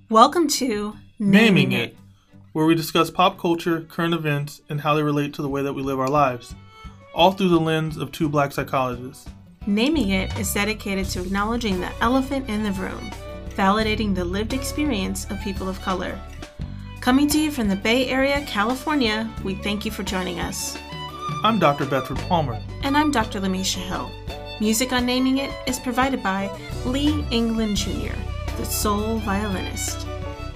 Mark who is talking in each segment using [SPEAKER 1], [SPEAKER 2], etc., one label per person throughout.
[SPEAKER 1] Welcome to
[SPEAKER 2] Naming It, where we discuss pop culture, current events, and how they relate to the way that we live our lives, all through the lens of two black psychologists.
[SPEAKER 1] Naming It is dedicated to acknowledging the elephant in the room, validating the lived experience of people of color. Coming to you from the Bay Area, California, we thank you for joining us.
[SPEAKER 2] I'm Dr. Bedford Palmer.
[SPEAKER 1] And I'm Dr. Lamisha Hill. Music on Naming It is provided by Lee England Jr., the soul violinist.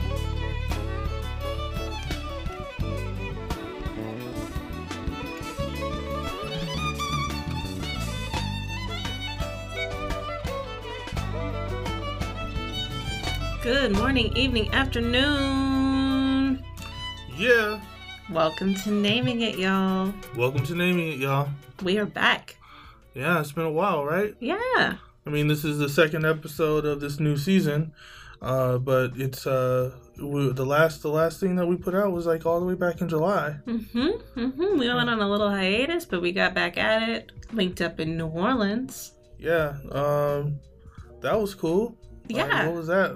[SPEAKER 1] Good morning, evening, afternoon.
[SPEAKER 2] Yeah.
[SPEAKER 1] Welcome to Naming It, y'all.
[SPEAKER 2] Welcome to Naming It, y'all.
[SPEAKER 1] We are back.
[SPEAKER 2] Yeah, it's been a while, right?
[SPEAKER 1] Yeah.
[SPEAKER 2] I mean, this is the second episode of this new season, but it's the last thing that we put out was like all the way back in July.
[SPEAKER 1] We went on a little hiatus, but we got back at it. Linked up in New Orleans.
[SPEAKER 2] Yeah, that was cool.
[SPEAKER 1] Yeah.
[SPEAKER 2] What was that?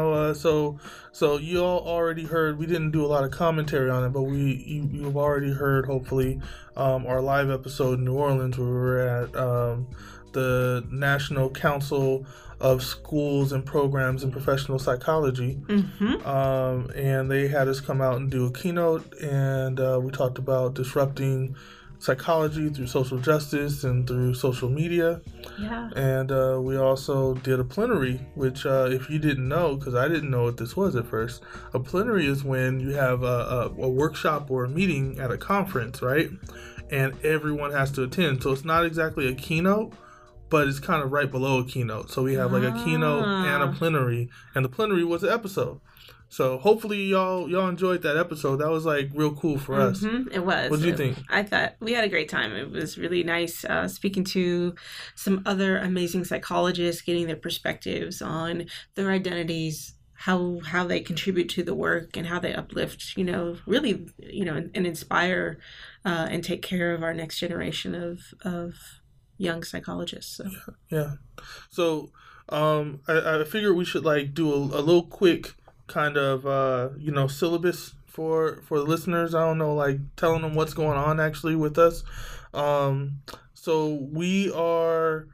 [SPEAKER 2] So you all already heard, we didn't do a lot of commentary on it, but you've already heard, hopefully, our live episode in New Orleans where we were at the National Council of Schools and Programs in Professional Psychology. And they had us come out and do a keynote, and we talked about disrupting psychology through social justice and through social media.
[SPEAKER 1] Yeah.
[SPEAKER 2] And we also did a plenary, which if you didn't know, because I didn't know what this was at first, a plenary is when you have a workshop or a meeting at a conference, right? And everyone has to attend. So it's not exactly a keynote, but it's kind of right below a keynote. So we have like a keynote and a plenary, and the plenary was an episode. So hopefully y'all enjoyed that episode. That was like real cool for us.
[SPEAKER 1] It was.
[SPEAKER 2] What did you think?
[SPEAKER 1] I thought we had a great time. It was really nice speaking to some other amazing psychologists, getting their perspectives on their identities, how they contribute to the work, and how they uplift, really, and inspire and take care of our next generation of young psychologists. So.
[SPEAKER 2] Yeah. So I figured we should like do a little quick kind of syllabus for the listeners. I don't know, like telling them what's going on actually with us. So we are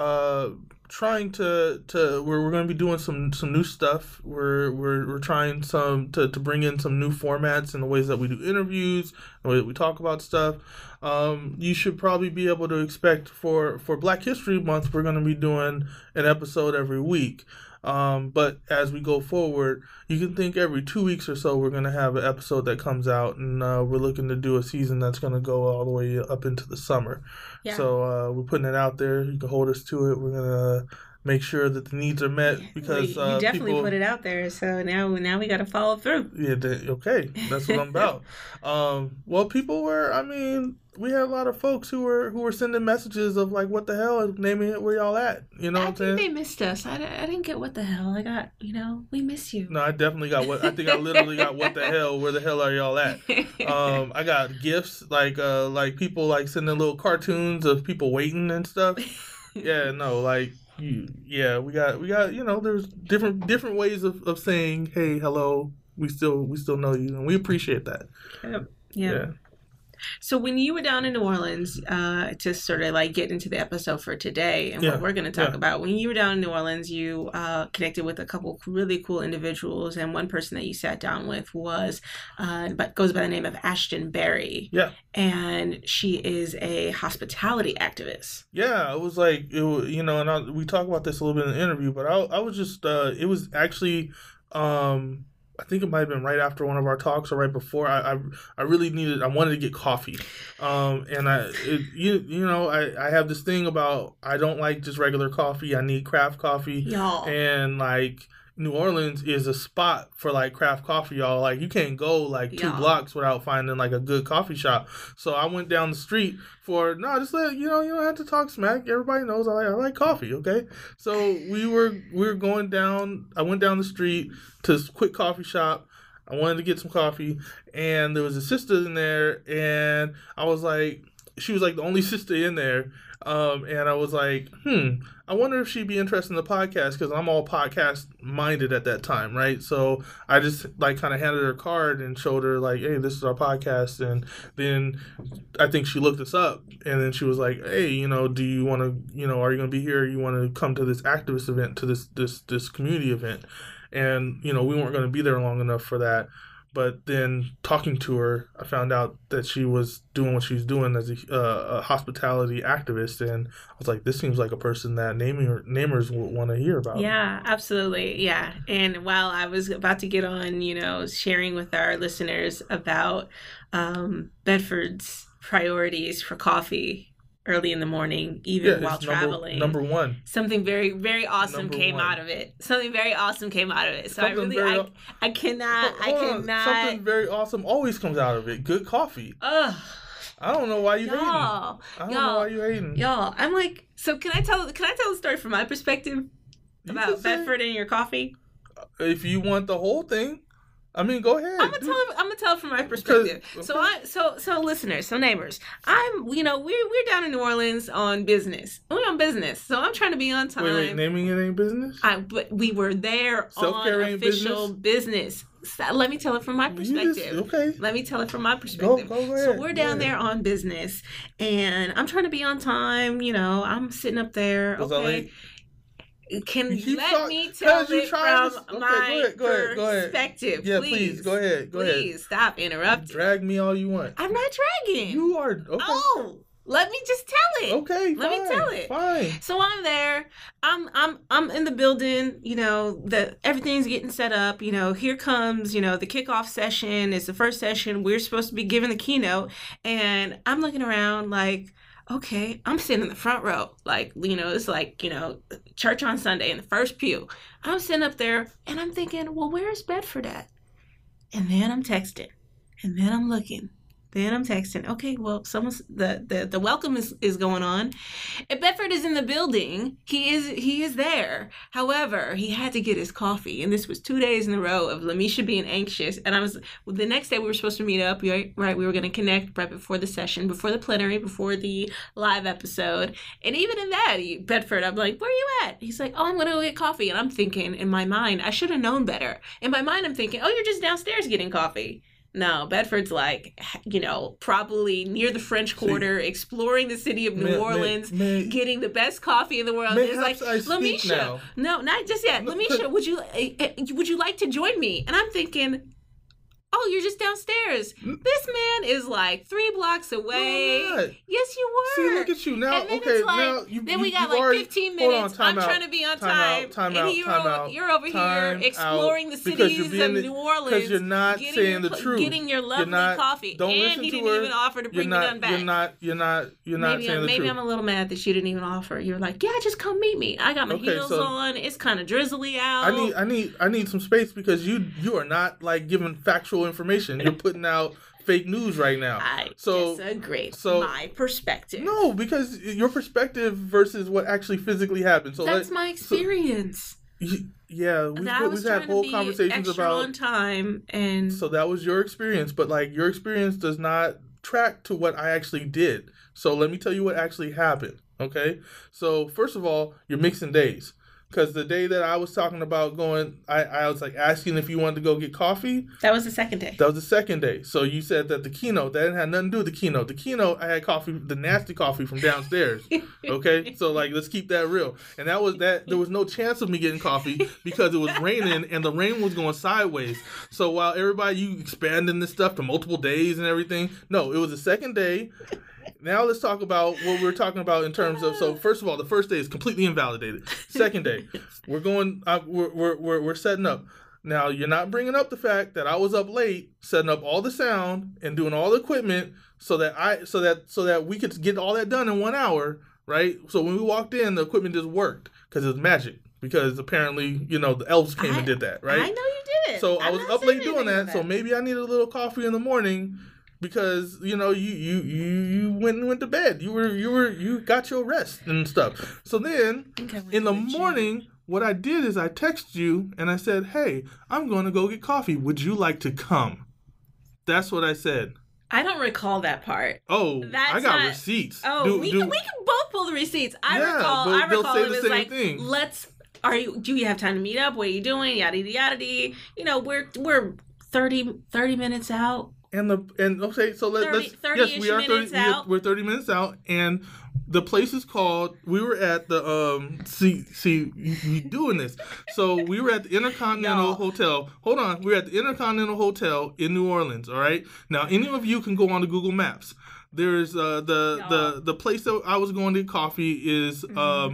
[SPEAKER 2] trying to we're going to be doing some new stuff. We're trying to bring in some new formats in the ways that we do interviews, the way that we talk about stuff. You should probably be able to expect for Black History Month, we're going to be doing an episode every week. But as we go forward, you can think every 2 weeks or so we're going to have an episode that comes out, and we're looking to do a season that's going to go all the way up into the summer. Yeah. So we're putting it out there. You can hold us to it. We're going to make sure that the needs are met, because
[SPEAKER 1] you definitely put it out there. So now we got to follow through.
[SPEAKER 2] Yeah. Okay. That's what I'm about. Well, people were, we had a lot of folks who were sending messages of like, what the hell, Naming It, where y'all at? You know what I'm saying?
[SPEAKER 1] I think they missed us. I didn't get what the hell. I got, we miss you.
[SPEAKER 2] No, I definitely got I literally got what the hell, where the hell are y'all at? I got gifts, like people like sending little cartoons of people waiting and stuff. Yeah, no, like, yeah, we got, there's different ways of saying, hey, hello, we still know you, and we appreciate that.
[SPEAKER 1] Yep. Yeah. So when you were down in New Orleans, to sort of like get into the episode for today and what we're going to talk about, when you were down in New Orleans, you connected with a couple really cool individuals, and one person that you sat down with was, goes by the name of Ashton Berry.
[SPEAKER 2] Yeah.
[SPEAKER 1] And she is a hospitality activist.
[SPEAKER 2] Yeah, it was like, and we talk about this a little bit in the interview, but I was just, it was actually, I think it might have been right after one of our talks or right before. I wanted to get coffee, and I have this thing about, I don't like just regular coffee. I need craft coffee.
[SPEAKER 1] Y'all.
[SPEAKER 2] And like, New Orleans is a spot for like craft coffee, y'all. Like, you can't go like 2 blocks without finding like a good coffee shop. So I went down the street just let you don't have to talk smack. Everybody knows I like coffee, okay? So we were going down. I went down the street to a quick coffee shop. I wanted to get some coffee, and there was a sister in there, and I was like, she was like the only sister in there. And I was like, I wonder if she'd be interested in the podcast, because I'm all podcast minded at that time, right? So I just like kind of handed her a card and showed her like, hey, this is our podcast. And then I think she looked us up, and then she was like, hey, do you want to, are you going to be here? You want to come to this activist event, to this community event? And, we weren't going to be there long enough for that. But then talking to her, I found out that she was doing what she's doing as a hospitality activist. And I was like, this seems like a person that namers would want to hear about.
[SPEAKER 1] Yeah, absolutely. Yeah. And while I was about to get on, sharing with our listeners about Bedford's priorities for coffee early in the morning, even while traveling.
[SPEAKER 2] Number one.
[SPEAKER 1] Something very, very awesome came out of it. Something very awesome came out of it. So I cannot.
[SPEAKER 2] Something very awesome always comes out of it. Good coffee.
[SPEAKER 1] Ugh.
[SPEAKER 2] I don't know why you hating. I don't know why you hating.
[SPEAKER 1] Y'all, I'm like, so can I tell the story from my perspective about Bedford and your coffee?
[SPEAKER 2] If you want the whole thing. I mean, go ahead.
[SPEAKER 1] I'm gonna tell it from my perspective. Okay. So listeners, so neighbors, we're down in New Orleans on business. We're on business, so I'm trying to be on time.
[SPEAKER 2] Wait, naming it ain't business?
[SPEAKER 1] But we were there
[SPEAKER 2] Self-care
[SPEAKER 1] on official business. So let me tell it from my perspective.
[SPEAKER 2] Okay.
[SPEAKER 1] Let me tell it from my perspective.
[SPEAKER 2] Go ahead.
[SPEAKER 1] So we're down there on business, and I'm trying to be on time. I'm sitting up there.
[SPEAKER 2] Was I late?
[SPEAKER 1] Can let me tell it from my perspective.
[SPEAKER 2] Yeah, please, go ahead.
[SPEAKER 1] Please stop interrupting.
[SPEAKER 2] Drag me all you want.
[SPEAKER 1] I'm not dragging.
[SPEAKER 2] You are. Okay.
[SPEAKER 1] Oh, let me just tell it.
[SPEAKER 2] Okay,
[SPEAKER 1] let me tell it.
[SPEAKER 2] Fine.
[SPEAKER 1] So I'm there. I'm in the building. Everything's getting set up. Here comes the kickoff session. It's the first session. We're supposed to be giving the keynote, and I'm looking around like, okay, I'm sitting in the front row. Like, it's like, church on Sunday in the first pew. I'm sitting up there and I'm thinking, well, where's Bedford at? And then I'm texting. And then I'm looking. Then I'm texting. Okay, well, the welcome is going on. And Bedford is in the building. He is there. However, he had to get his coffee. And this was 2 days in a row of Lamisha being anxious. And the next day we were supposed to meet up, right? We were going to connect right before the session, before the plenary, before the live episode. And even in that, Bedford, I'm like, where are you at? He's like, oh, I'm going to go get coffee. And I'm thinking in my mind, I should have known better. In my mind, I'm thinking, oh, you're just downstairs getting coffee. No, Bedford's like, probably near the French Quarter, exploring the city of New Orleans, getting the best coffee in the world. It's like, Lamisha, no, not just yet. Lamisha, would you like to join me? And I'm thinking, oh, you're just downstairs. This man is like 3 blocks away. Yes, you were.
[SPEAKER 2] See, look at you now.
[SPEAKER 1] And then it's like, then we got like 15 minutes. I'm trying to be on time. And you're over here exploring the cities of New Orleans.
[SPEAKER 2] Because you're not saying the truth.
[SPEAKER 1] Getting your lovely coffee.
[SPEAKER 2] Don't listen to her.
[SPEAKER 1] And he didn't even offer to bring me none back.
[SPEAKER 2] You're not saying the truth.
[SPEAKER 1] Maybe I'm a little mad that you didn't even offer. You're like, yeah, just come meet me. I got my heels on. It's kind of drizzly out.
[SPEAKER 2] I need some space, because you are not like giving factual information. You're putting out fake news right now.
[SPEAKER 1] I disagree. My perspective.
[SPEAKER 2] No, because your perspective versus what actually physically happened. So
[SPEAKER 1] that's my experience.
[SPEAKER 2] Yeah, we've had whole conversations about
[SPEAKER 1] on time, and
[SPEAKER 2] so that was your experience. But like, your experience does not track to what I actually did. So let me tell you what actually happened. Okay, so first of all, you're mixing days. Because the day that I was talking about going, I was like asking if you wanted to go get coffee.
[SPEAKER 1] That was the second day.
[SPEAKER 2] That was the second day. So you said that the keynote, that didn't have nothing to do with the keynote. The keynote, I had coffee, the nasty coffee from downstairs. Okay? So like, let's keep that real. And that was that. There was no chance of me getting coffee because it was raining and the rain was going sideways. So while you expanding this stuff to multiple days and everything, no, it was the second day. Now let's talk about what we're talking about in terms of. So first of all, the first day is completely invalidated. Second day, we're going. We're setting up. Now you're not bringing up the fact that I was up late setting up all the sound and doing all the equipment so that we could get all that done in 1 hour, right? So when we walked in, the equipment just worked because it was magic. Because apparently, the elves came and did that, right?
[SPEAKER 1] I know you did it.
[SPEAKER 2] So I was up late doing that. So maybe I needed a little coffee in the morning. Because you went to bed. You got your rest and stuff. So then in the morning, what I did is I texted you and I said, "Hey, I'm going to go get coffee. Would you like to come?" That's what I said.
[SPEAKER 1] I don't recall that part.
[SPEAKER 2] Oh,
[SPEAKER 1] That's
[SPEAKER 2] I got
[SPEAKER 1] not-
[SPEAKER 2] receipts.
[SPEAKER 1] Oh, we can both pull the receipts. I recall
[SPEAKER 2] they'll say
[SPEAKER 1] it
[SPEAKER 2] the
[SPEAKER 1] was
[SPEAKER 2] same
[SPEAKER 1] like,
[SPEAKER 2] thing.
[SPEAKER 1] do you have time to meet up? What are you doing? Yada yada yada. We're 30 minutes out.
[SPEAKER 2] Okay, so let's yes, we are 30
[SPEAKER 1] out.
[SPEAKER 2] We're 30 minutes out, and the place is called. We were at the you doing this. So we were at the Intercontinental Hotel. Hold on, we were at the Intercontinental Hotel in New Orleans. All right. Now, any of you can go on to Google Maps. There's the place that I was going to get coffee is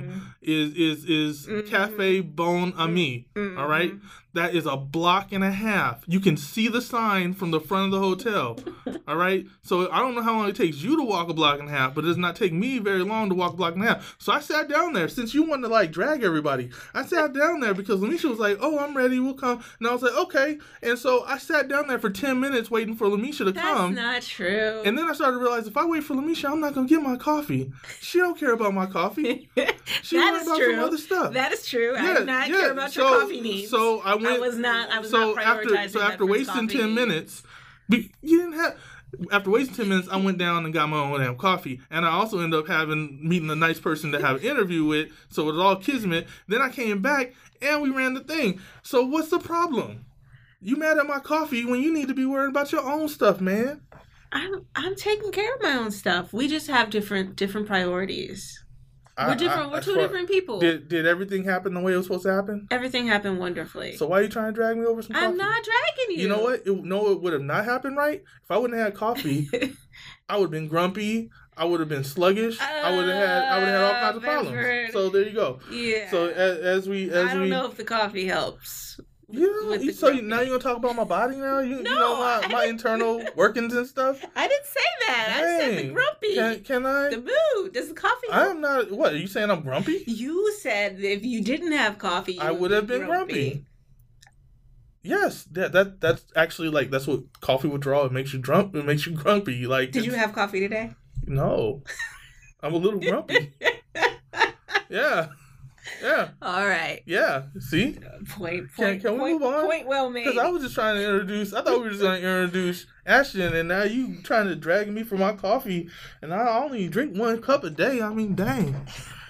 [SPEAKER 2] Cafe Bon Ami.
[SPEAKER 1] Mm-hmm.
[SPEAKER 2] All right, that is a block and a half. You can see the sign from the front of the hotel. All right, so I don't know how long it takes you to walk a block and a half, but it does not take me very long to walk a block and a half. So I sat down there. Since you wanted to like drag everybody, I sat down there because Lamisha was like, "Oh, I'm ready. We'll come." And I was like, "Okay." And so I sat down there for 10 minutes waiting for Lamisha to come.
[SPEAKER 1] That's not true.
[SPEAKER 2] And then I started to realize if I wait for Lamisha, I'm not gonna get my coffee. She don't care about my coffee. She
[SPEAKER 1] that
[SPEAKER 2] worried
[SPEAKER 1] is
[SPEAKER 2] about
[SPEAKER 1] true.
[SPEAKER 2] some other stuff.
[SPEAKER 1] That is true. I do not care about your coffee needs.
[SPEAKER 2] So I went.
[SPEAKER 1] I was not prioritizing.
[SPEAKER 2] So after wasting 10 minutes, you didn't have. After wasting 10 minutes, I went down and got my own damn coffee, and I also ended up meeting a nice person to have an interview with. So it was all kismet. Then I came back and we ran the thing. So what's the problem? You mad at my coffee when you need to be worried about your own stuff, man.
[SPEAKER 1] I'm taking care of my own stuff. We just have different priorities. We're different. We're two different people.
[SPEAKER 2] Did everything happen the way it was supposed to happen?
[SPEAKER 1] Everything happened wonderfully.
[SPEAKER 2] So why are you trying to drag me over some coffee?
[SPEAKER 1] I'm not dragging you.
[SPEAKER 2] You know what? It would have not happened right. If I wouldn't have had coffee, I would have been grumpy. I would have been sluggish. I would have had all kinds of problems. So there you go.
[SPEAKER 1] Yeah.
[SPEAKER 2] So I
[SPEAKER 1] don't know if the coffee helps.
[SPEAKER 2] Now you're gonna talk about my body now? You know my internal workings and stuff?
[SPEAKER 1] I didn't say that. I said the grumpy.
[SPEAKER 2] Can I?
[SPEAKER 1] The mood. Does the coffee help?
[SPEAKER 2] I'm not. What, are you saying I'm grumpy?
[SPEAKER 1] You said that if you didn't have coffee,
[SPEAKER 2] I would have been grumpy. Yes, that's actually like that's what coffee withdrawal. It makes you drunk. It makes you grumpy. Like,
[SPEAKER 1] did you have coffee today?
[SPEAKER 2] No, I'm a little grumpy. Yeah.
[SPEAKER 1] All right.
[SPEAKER 2] Yeah. See.
[SPEAKER 1] Point.
[SPEAKER 2] Can we move on?
[SPEAKER 1] Point well made.
[SPEAKER 2] Because I was just trying to introduce. I thought we were just going to introduce Ashton, and now you trying to drag me for my coffee, and I only drink 1 cup a day. I mean, dang.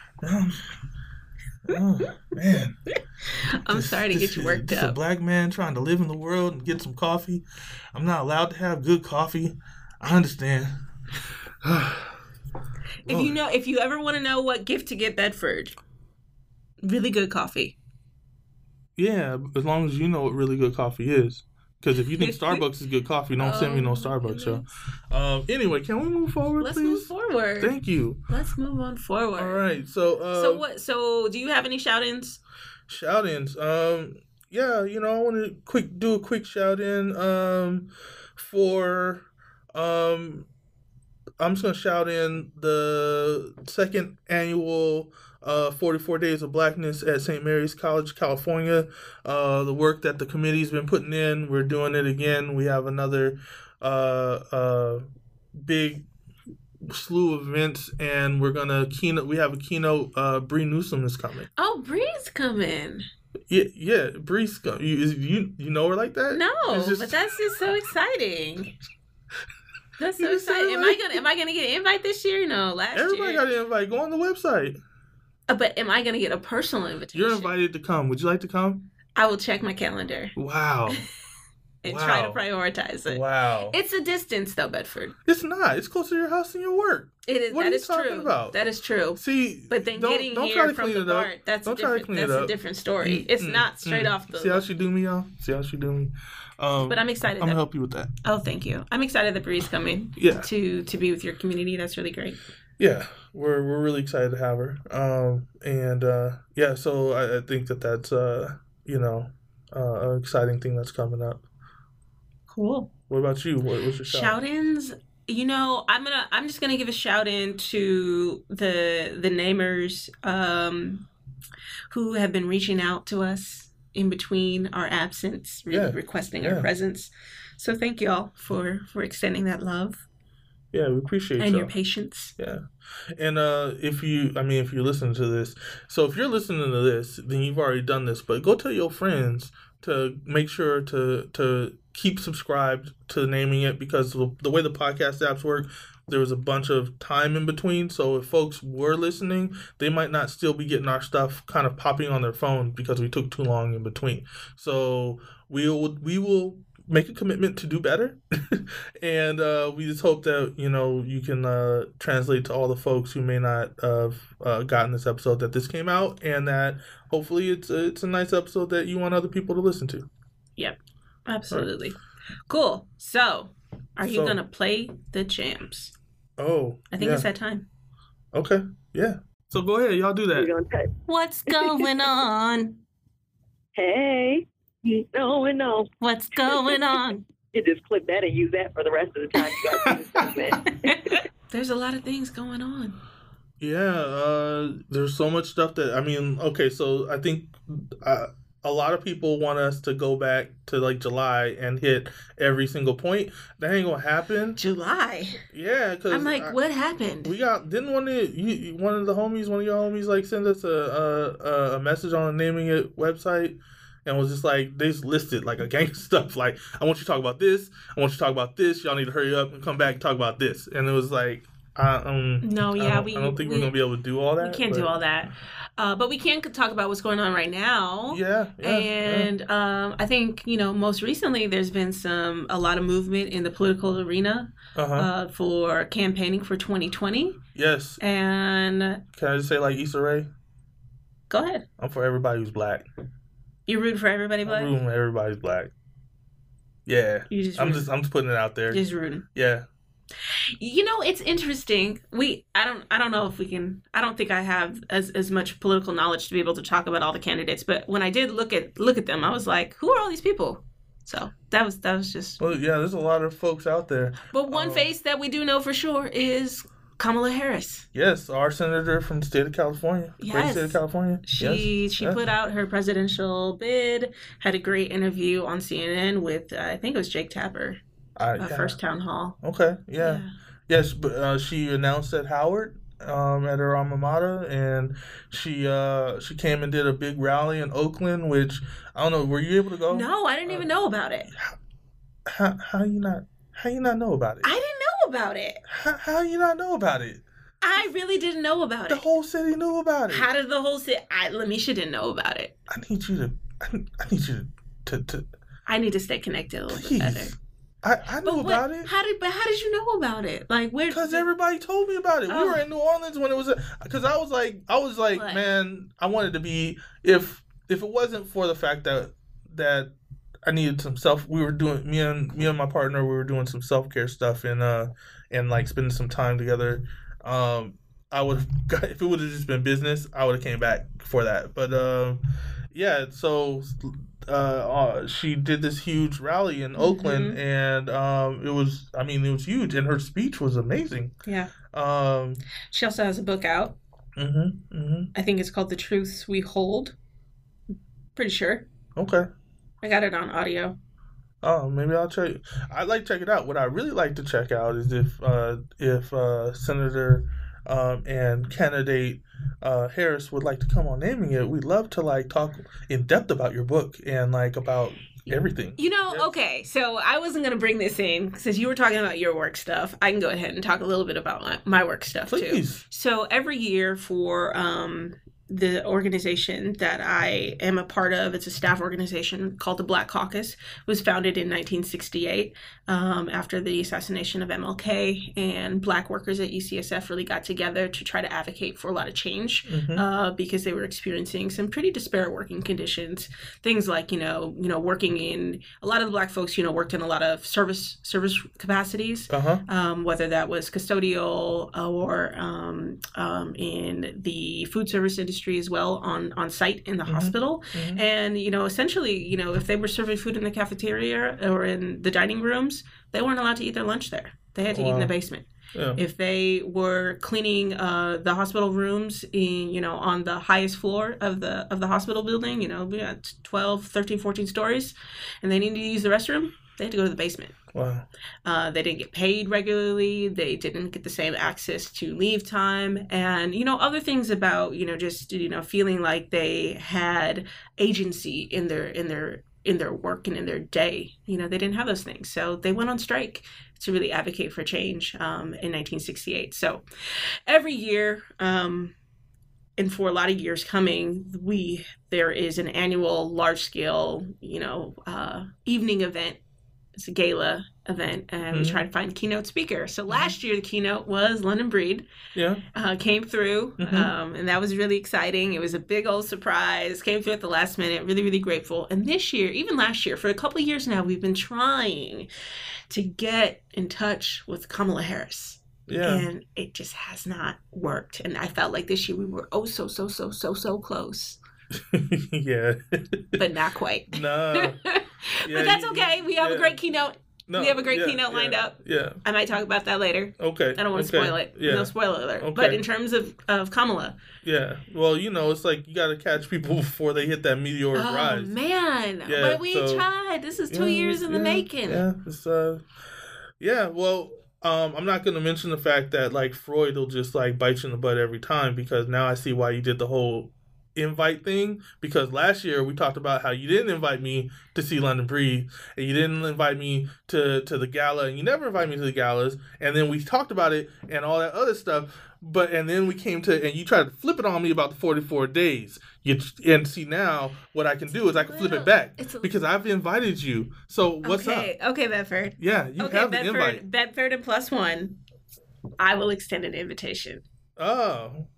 [SPEAKER 2] Oh man.
[SPEAKER 1] I'm sorry to get you worked up.
[SPEAKER 2] A black man trying to live in the world and get some coffee. I'm not allowed to have good coffee. I understand.
[SPEAKER 1] If you ever want to know what gift to get Bedford, really good coffee.
[SPEAKER 2] Yeah, as long as you know what really good coffee is. Because if you think Starbucks is good coffee, don't send me no Starbucks, yo. Anyway, can we move forward,
[SPEAKER 1] Let's
[SPEAKER 2] please?
[SPEAKER 1] move forward.
[SPEAKER 2] Thank you.
[SPEAKER 1] Let's move on forward.
[SPEAKER 2] All right, so...
[SPEAKER 1] So do you have any shout-ins?
[SPEAKER 2] Shout-ins? Yeah, I want to do a quick shout-in for... I'm just going to shout in the 2nd annual 44 Days of Blackness at St. Mary's College, California. The work that the committee's been putting in, we're doing it again. We have another big slew of events, and we have a keynote. Bree Newsom is coming.
[SPEAKER 1] Oh, Bree's coming.
[SPEAKER 2] Yeah, Bree's coming. You know her like that?
[SPEAKER 1] No, but that's just so exciting. That's so exciting. Am I gonna get an invite this year? No, last
[SPEAKER 2] Everybody
[SPEAKER 1] year.
[SPEAKER 2] got an invite. Go on the website.
[SPEAKER 1] But am I gonna get a personal invitation?
[SPEAKER 2] You're invited to come. Would you like to come?
[SPEAKER 1] I will check my calendar.
[SPEAKER 2] Wow.
[SPEAKER 1] And try to prioritize it.
[SPEAKER 2] Wow.
[SPEAKER 1] It's a distance though, Bedford.
[SPEAKER 2] It's not. It's closer to your house than your work.
[SPEAKER 1] It is.
[SPEAKER 2] What
[SPEAKER 1] that
[SPEAKER 2] are you
[SPEAKER 1] is
[SPEAKER 2] talking
[SPEAKER 1] true.
[SPEAKER 2] about?
[SPEAKER 1] That is true.
[SPEAKER 2] See,
[SPEAKER 1] but then getting
[SPEAKER 2] don't
[SPEAKER 1] here
[SPEAKER 2] try to
[SPEAKER 1] from
[SPEAKER 2] clean
[SPEAKER 1] the
[SPEAKER 2] it up.
[SPEAKER 1] BART, that's
[SPEAKER 2] a
[SPEAKER 1] different story. It's not straight off the.
[SPEAKER 2] See how she do me, y'all? See how she do me?
[SPEAKER 1] But I'm excited.
[SPEAKER 2] I'm gonna help you with that.
[SPEAKER 1] Oh, thank you. I'm excited that Bree's coming.
[SPEAKER 2] Yeah.
[SPEAKER 1] To be with your community. That's really great.
[SPEAKER 2] Yeah, we're really excited to have her. Yeah, so I think that's an exciting thing that's coming up.
[SPEAKER 1] Cool.
[SPEAKER 2] What about you? What's your
[SPEAKER 1] shout-ins? I'm just gonna give a shout in to the namers who have been reaching out to us in between our absence, requesting our presence. So thank y'all for extending that love.
[SPEAKER 2] Yeah, we appreciate
[SPEAKER 1] and your patience.
[SPEAKER 2] Yeah, and if you're listening to this, so if you're listening to this, then you've already done this. But go tell your friends to make sure to keep subscribed to Naming It, because the way the podcast apps work, there was a bunch of time in between. So if folks were listening, they might not still be getting our stuff kind of popping on their phone because we took too long in between. So we will make a commitment to do better. And we just hope that, you can translate to all the folks who may not have gotten this episode that this came out, and that hopefully it's a nice episode that you want other people to listen to.
[SPEAKER 1] Yep, absolutely. Right. Cool. So, are you going to play the jams?
[SPEAKER 2] Oh,
[SPEAKER 1] I think it's that time.
[SPEAKER 2] Okay, yeah. So go ahead, y'all do that.
[SPEAKER 1] What's going on?
[SPEAKER 3] Hey. No.
[SPEAKER 1] What's going on?
[SPEAKER 3] You just clip that and use that for the rest of the time you guys do the segment.
[SPEAKER 1] There's a lot of things going on.
[SPEAKER 2] Yeah, there's so much stuff that, so I think a lot of people want us to go back to like July and hit every single point. That ain't gonna happen.
[SPEAKER 1] July?
[SPEAKER 2] Yeah, because
[SPEAKER 1] I'm like, what happened?
[SPEAKER 2] Didn't one of your homies like send us a message on the Naming It website? And was just like, they just listed like a gang of stuff. Like, I want you to talk about this. I want you to talk about this. Y'all need to hurry up and come back and talk about this. And it was like, I don't think we're going to be able to do all that.
[SPEAKER 1] We can't do all that. But we can talk about what's going on right now.
[SPEAKER 2] Yeah.
[SPEAKER 1] And I think, most recently there's been a lot of movement in the political arena for campaigning for 2020.
[SPEAKER 2] Yes.
[SPEAKER 1] And
[SPEAKER 2] can I just say, like Issa Rae?
[SPEAKER 1] Go ahead.
[SPEAKER 2] I'm for everybody who's black.
[SPEAKER 1] You root for everybody black?
[SPEAKER 2] I'm rooting for everybody's black. Yeah. I'm just putting it out there.
[SPEAKER 1] Just rooting.
[SPEAKER 2] Yeah.
[SPEAKER 1] It's interesting. I don't know if we can. I don't think I have as much political knowledge to be able to talk about all the candidates. But when I did look at them, I was like, who are all these people? So that was just.
[SPEAKER 2] Well, yeah, there's a lot of folks out there.
[SPEAKER 1] But one face that we do know for sure is Kamala Harris.
[SPEAKER 2] Yes, our senator from the state of California.
[SPEAKER 1] Yes.
[SPEAKER 2] Great state of California.
[SPEAKER 1] She put out her presidential bid, had a great interview on CNN with, I think it was Jake Tapper, first town hall.
[SPEAKER 2] Okay, yeah. Yes, but she announced at Howard at her alma mater, and she came and did a big rally in Oakland, which, I don't know, were you able to go?
[SPEAKER 1] No, I didn't even know about it.
[SPEAKER 2] How you not know about it?
[SPEAKER 1] I didn't know about it.
[SPEAKER 2] How you not know about it?
[SPEAKER 1] I really didn't know about it.
[SPEAKER 2] The whole city knew about it.
[SPEAKER 1] How did the whole city? Lamisha didn't know about it.
[SPEAKER 2] I need you to.
[SPEAKER 1] I need to stay connected a little bit better.
[SPEAKER 2] I knew about it.
[SPEAKER 1] How did you know about it? Like, where?
[SPEAKER 2] Because everybody told me about it. We were in New Orleans when it was. Because I was like, what? Man, I wanted to be. If it wasn't for the fact that I needed some we were doing, me and my partner, we were doing some self-care stuff and like spending some time together. I would have, if it would have just been business, I would have came back for that. But yeah, so she did this huge rally in Oakland, and it was huge, and her speech was amazing.
[SPEAKER 1] Yeah. She also has a book out. I think it's called The Truths We Hold. Pretty sure.
[SPEAKER 2] Okay.
[SPEAKER 1] I got it on audio.
[SPEAKER 2] Oh, maybe I'll check. I'd like to check it out. What I really like to check out is if Senator and candidate Harris would like to come on Naming It. We'd love to like talk in depth about your book and like about everything.
[SPEAKER 1] Okay, so I wasn't going to bring this in since you were talking about your work stuff. I can go ahead and talk a little bit about my work stuff too. So every year for the organization that I am a part of, it's a staff organization called the Black Caucus. It was founded in 1968 after the assassination of MLK, and Black workers at UCSF really got together to try to advocate for a lot of change because they were experiencing some pretty disparate working conditions. Things like, working in, a lot of the Black folks, worked in a lot of service capacities, whether that was custodial or in the food service industry as well on site in the hospital. And, essentially, if they were serving food in the cafeteria or in the dining rooms, they weren't allowed to eat their lunch there. They had to eat in the basement. Yeah. If they were cleaning the hospital rooms on the highest floor of the hospital building, we got 12, 13, 14 stories, and they needed to use the restroom, they had to go to the basement.
[SPEAKER 2] Wow.
[SPEAKER 1] They didn't get paid regularly. They didn't get the same access to leave time, and other things about just feeling like they had agency in their work and in their day. You know, they didn't have those things. So they went on strike to really advocate for change in 1968. So every year, and for a lot of years coming, there is an annual large scale, evening event. It's a gala event, and we try to find a keynote speaker. So last year, the keynote was London Breed.
[SPEAKER 2] Yeah.
[SPEAKER 1] Came through, and that was really exciting. It was a big old surprise. Came through at the last minute. Really, really grateful. And this year, even last year, for a couple of years now, we've been trying to get in touch with Kamala Harris.
[SPEAKER 2] Yeah.
[SPEAKER 1] And it just has not worked. And I felt like this year we were so close.
[SPEAKER 2] Yeah.
[SPEAKER 1] But not quite.
[SPEAKER 2] No.
[SPEAKER 1] But that's okay. We have a great keynote.
[SPEAKER 2] No,
[SPEAKER 1] we have a great keynote lined up.
[SPEAKER 2] Yeah.
[SPEAKER 1] I might talk about that later.
[SPEAKER 2] Okay.
[SPEAKER 1] I don't want to spoil it.
[SPEAKER 2] Yeah.
[SPEAKER 1] No spoiler alert.
[SPEAKER 2] Okay.
[SPEAKER 1] But in terms of Kamala.
[SPEAKER 2] Yeah. Well, it's like you got to catch people before they hit that meteoric rise.
[SPEAKER 1] Oh, man.
[SPEAKER 2] Yeah,
[SPEAKER 1] But we tried. This is 2 years in the making.
[SPEAKER 2] Yeah. It's, well, I'm not going to mention the fact that, like, Freud will just, like, bite you in the butt every time, because now I see why you did the whole invite thing, because last year we talked about how you didn't invite me to see London Breed, and you didn't invite me to the gala, and you never invite me to the galas, and then we talked about it and all that other stuff, and then we came to, and you tried to flip it on me about the 44 days. And see, now what I can do is I can flip it back, because I've invited you. So what's up?
[SPEAKER 1] Okay, Bedford.
[SPEAKER 2] Yeah, you have the invite.
[SPEAKER 1] Bedford and +1, I will extend an invitation.
[SPEAKER 2] Oh.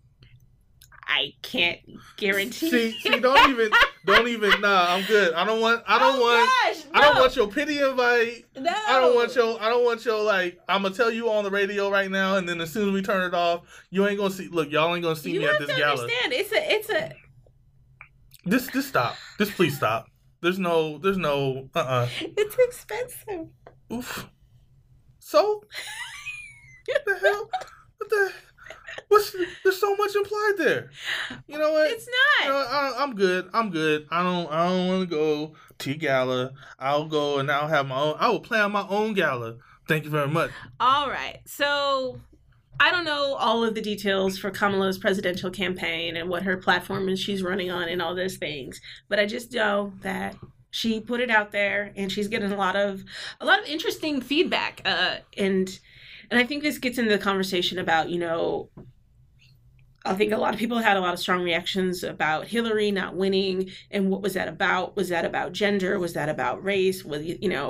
[SPEAKER 1] I can't guarantee.
[SPEAKER 2] See, don't even. Nah, I'm good. I don't want your pity invite.
[SPEAKER 1] No.
[SPEAKER 2] I don't want your like. I'm gonna tell you on the radio right now, and then as soon as we turn it off, you ain't gonna see. Look, y'all ain't gonna see me at this gala.
[SPEAKER 1] You have to understand. It's a.
[SPEAKER 2] Just stop. Just please stop. There's no.
[SPEAKER 1] It's expensive.
[SPEAKER 2] Oof. So. What the hell? There's so much implied there. You know what?
[SPEAKER 1] It's not.
[SPEAKER 2] I'm good. I don't want to go to your gala. I'll go and I will plan my own gala. Thank you very much.
[SPEAKER 1] All right. So I don't know all of the details for Kamala's presidential campaign and what her platform is she's running on and all those things, but I just know that she put it out there and she's getting a lot of interesting feedback. And I think this gets into the conversation about, I think a lot of people had a lot of strong reactions about Hillary not winning. And what was that about? Was that about gender? Was that about race? Was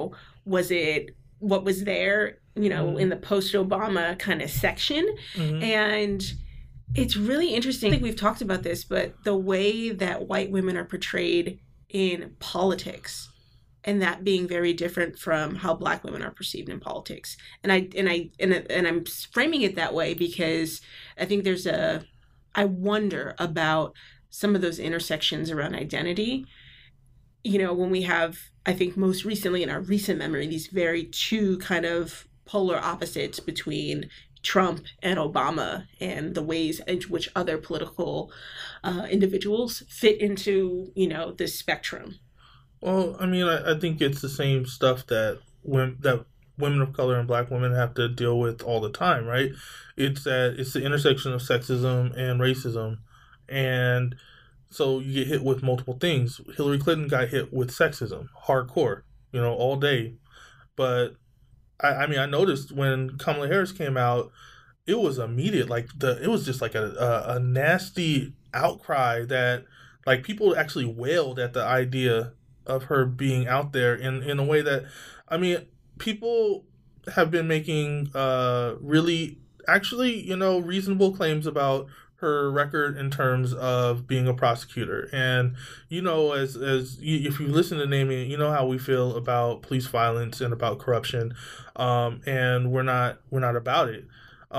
[SPEAKER 1] it what was there, in the post-Obama kind of section?
[SPEAKER 2] Mm-hmm.
[SPEAKER 1] And it's really interesting. I think we've talked about this, but the way that white women are portrayed in politics, and that being very different from how Black women are perceived in politics. And I'm framing it that way because I think I wonder about some of those intersections around identity. When we have, I think most recently in our recent memory, these very two kind of polar opposites between Trump and Obama, and the ways in which other political individuals fit into, this spectrum.
[SPEAKER 2] Well, I mean, I think it's the same stuff that women of color and Black women have to deal with all the time, right? It's the intersection of sexism and racism, and so you get hit with multiple things. Hillary Clinton got hit with sexism, hardcore, all day. But I mean, I noticed when Kamala Harris came out, it was immediate. It was just like a nasty outcry that, like, people actually wailed at the idea of her being out there in a way that, I mean, people have been making really, actually, reasonable claims about her record in terms of being a prosecutor. And, if you listen to Naming, you know how we feel about police violence and about corruption, and we're not about it.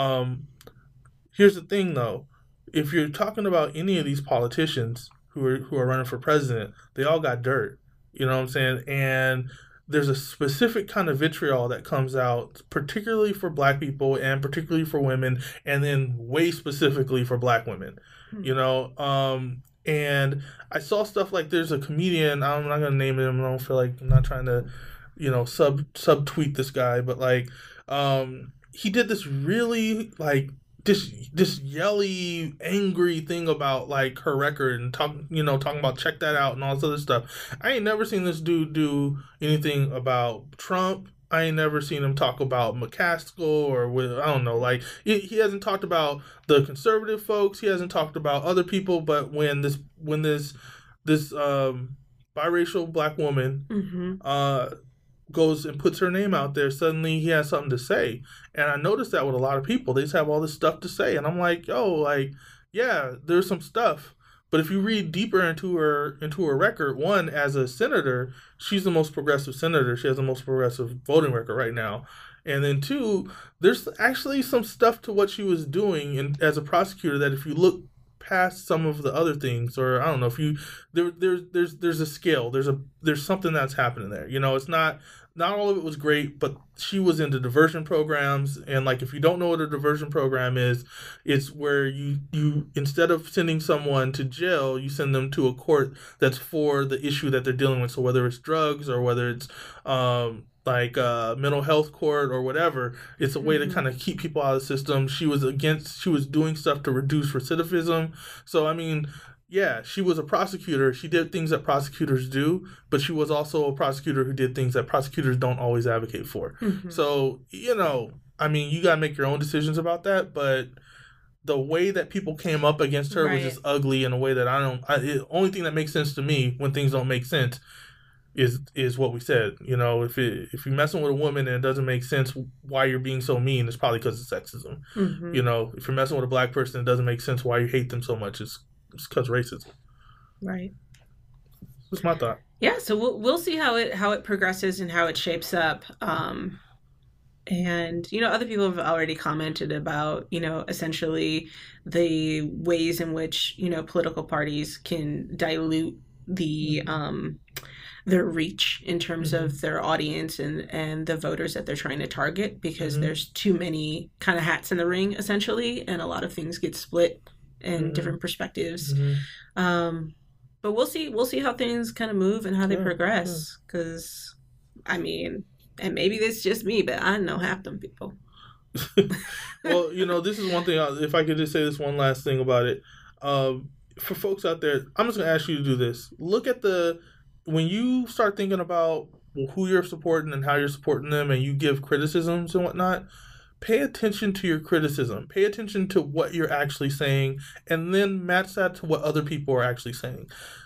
[SPEAKER 2] Here's the thing, though. If you're talking about any of these politicians who are running for president, they all got dirt. You know what I'm saying? And there's a specific kind of vitriol that comes out, particularly for Black people and particularly for women, and then way specifically for Black women. And I saw stuff like, there's a comedian, I'm not going to name him, I don't feel like, I'm not trying to, subtweet this guy, but like, he did this really, like, this yelly, angry thing about like her record and talking about check that out and all this other stuff. I ain't never seen this dude do anything about Trump. I ain't never seen him talk about McCaskill or I don't know. Like he hasn't talked about the conservative folks. He hasn't talked about other people. But when this biracial black woman goes and puts her name out there, suddenly he has something to say. And I noticed that with a lot of people. They just have all this stuff to say. And I'm like, yo, like, yeah, there's some stuff. But if you read deeper into her record, one, as a senator, she's the most progressive senator. She has the most progressive voting record right now. And then two, there's actually some stuff to what she was doing as a prosecutor that if you look past some of the other things, or I don't know, if you there's a scale, there's something that's happening there. It's not all of it was great, but she was into diversion programs. And like, if you don't know what a diversion program is, it's where you instead of sending someone to jail, you send them to a court that's for the issue that they're dealing with. So whether it's drugs or whether it's mental health court or whatever, it's a way to kind of keep people out of the system. She was doing stuff to reduce recidivism. So I mean, yeah, she was a prosecutor. She did things that prosecutors do, but she was also a prosecutor who did things that prosecutors don't always advocate for. So, I mean, you got to make your own decisions about that, but the way that people came up against her was just ugly in a way that the only thing that makes sense to me when things don't make sense is what we said. If you're messing with a woman and it doesn't make sense why you're being so mean, it's probably because of sexism. If you're messing with a black person and it doesn't make sense why you hate them so much, it's because racism.
[SPEAKER 1] Right.
[SPEAKER 2] That's my thought.
[SPEAKER 1] Yeah, so we'll see how it progresses and how it shapes up. And other people have already commented about essentially the ways in which political parties can dilute their reach in terms of their audience and the voters that they're trying to target, because there's too many kind of hats in the ring essentially, and a lot of things get split and different perspectives. But we'll see how things kind of move and how they progress. Because, I mean, and maybe it's just me, but I know half them people.
[SPEAKER 2] Well, this is one thing. If I could just say this one last thing about it. For folks out there, I'm just going to ask you to do this. Look at when you start thinking about who you're supporting and how you're supporting them, and you give criticisms and whatnot, pay attention to your criticism. Pay attention to what you're actually saying, and then match that to what other people are actually saying.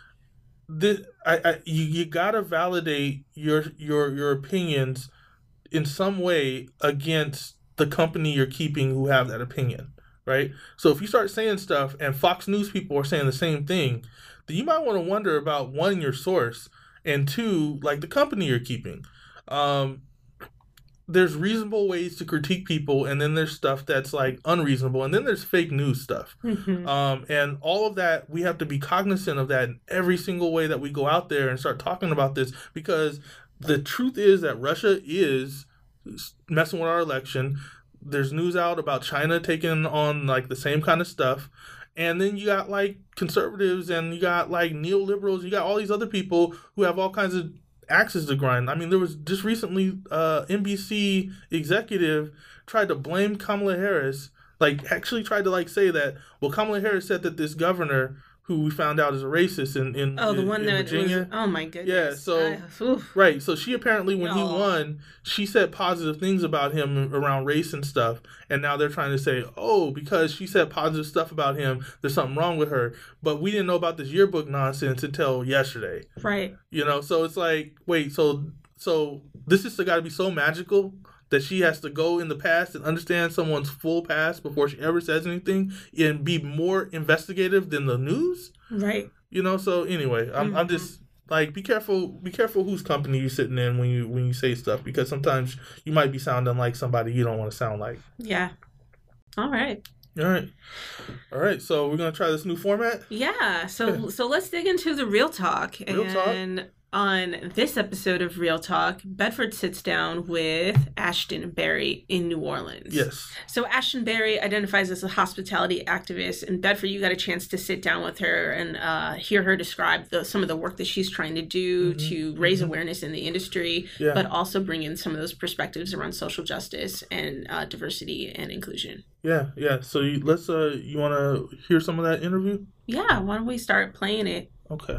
[SPEAKER 2] You gotta validate your opinions in some way against the company you're keeping who have that opinion, right? So if you start saying stuff and Fox News people are saying the same thing, then you might want to wonder about, one, your source, and two, like the company you're keeping. There's reasonable ways to critique people, and then there's stuff that's like unreasonable, and then there's fake news stuff. And all of that, we have to be cognizant of that in every single way that we go out there and start talking about this, because the truth is that Russia is messing with our election. There's news out about China taking on like the same kind of stuff. And then you got like conservatives, and you got like neoliberals, you got all these other people who have all kinds of axes to grind. I mean, there was just recently NBC executive tried to blame Kamala Harris, like actually tried to like say that, well, Kamala Harris said that this governor who we found out is a racist in Virginia.
[SPEAKER 1] Oh my goodness.
[SPEAKER 2] Yeah, so right. So she apparently, when he won, she said positive things about him around race and stuff. And now they're trying to say, oh, because she said positive stuff about him, there's something wrong with her. But we didn't know about this yearbook nonsense until yesterday.
[SPEAKER 1] Right.
[SPEAKER 2] So it's like, wait, so this has got to be so magical that she has to go in the past and understand someone's full past before she ever says anything and be more investigative than the news.
[SPEAKER 1] Right.
[SPEAKER 2] So anyway, I'm just like, be careful whose company you're sitting in when you say stuff, because sometimes you might be sounding like somebody you don't want to sound like.
[SPEAKER 1] Yeah. All right.
[SPEAKER 2] All right. So we're going to try this new format.
[SPEAKER 1] Yeah. So let's dig into the real talk. On this episode of Real Talk, Bedford sits down with Ashton Berry in New Orleans.
[SPEAKER 2] Yes.
[SPEAKER 1] So Ashton Berry identifies as a hospitality activist. In Bedford, you got a chance to sit down with her and hear her describe some of the work that she's trying to do to raise awareness in the industry, but also bring in some of those perspectives around social justice and diversity and inclusion.
[SPEAKER 2] Yeah. So you want to hear some of that interview?
[SPEAKER 1] Yeah. Why don't we start playing it?
[SPEAKER 2] Okay.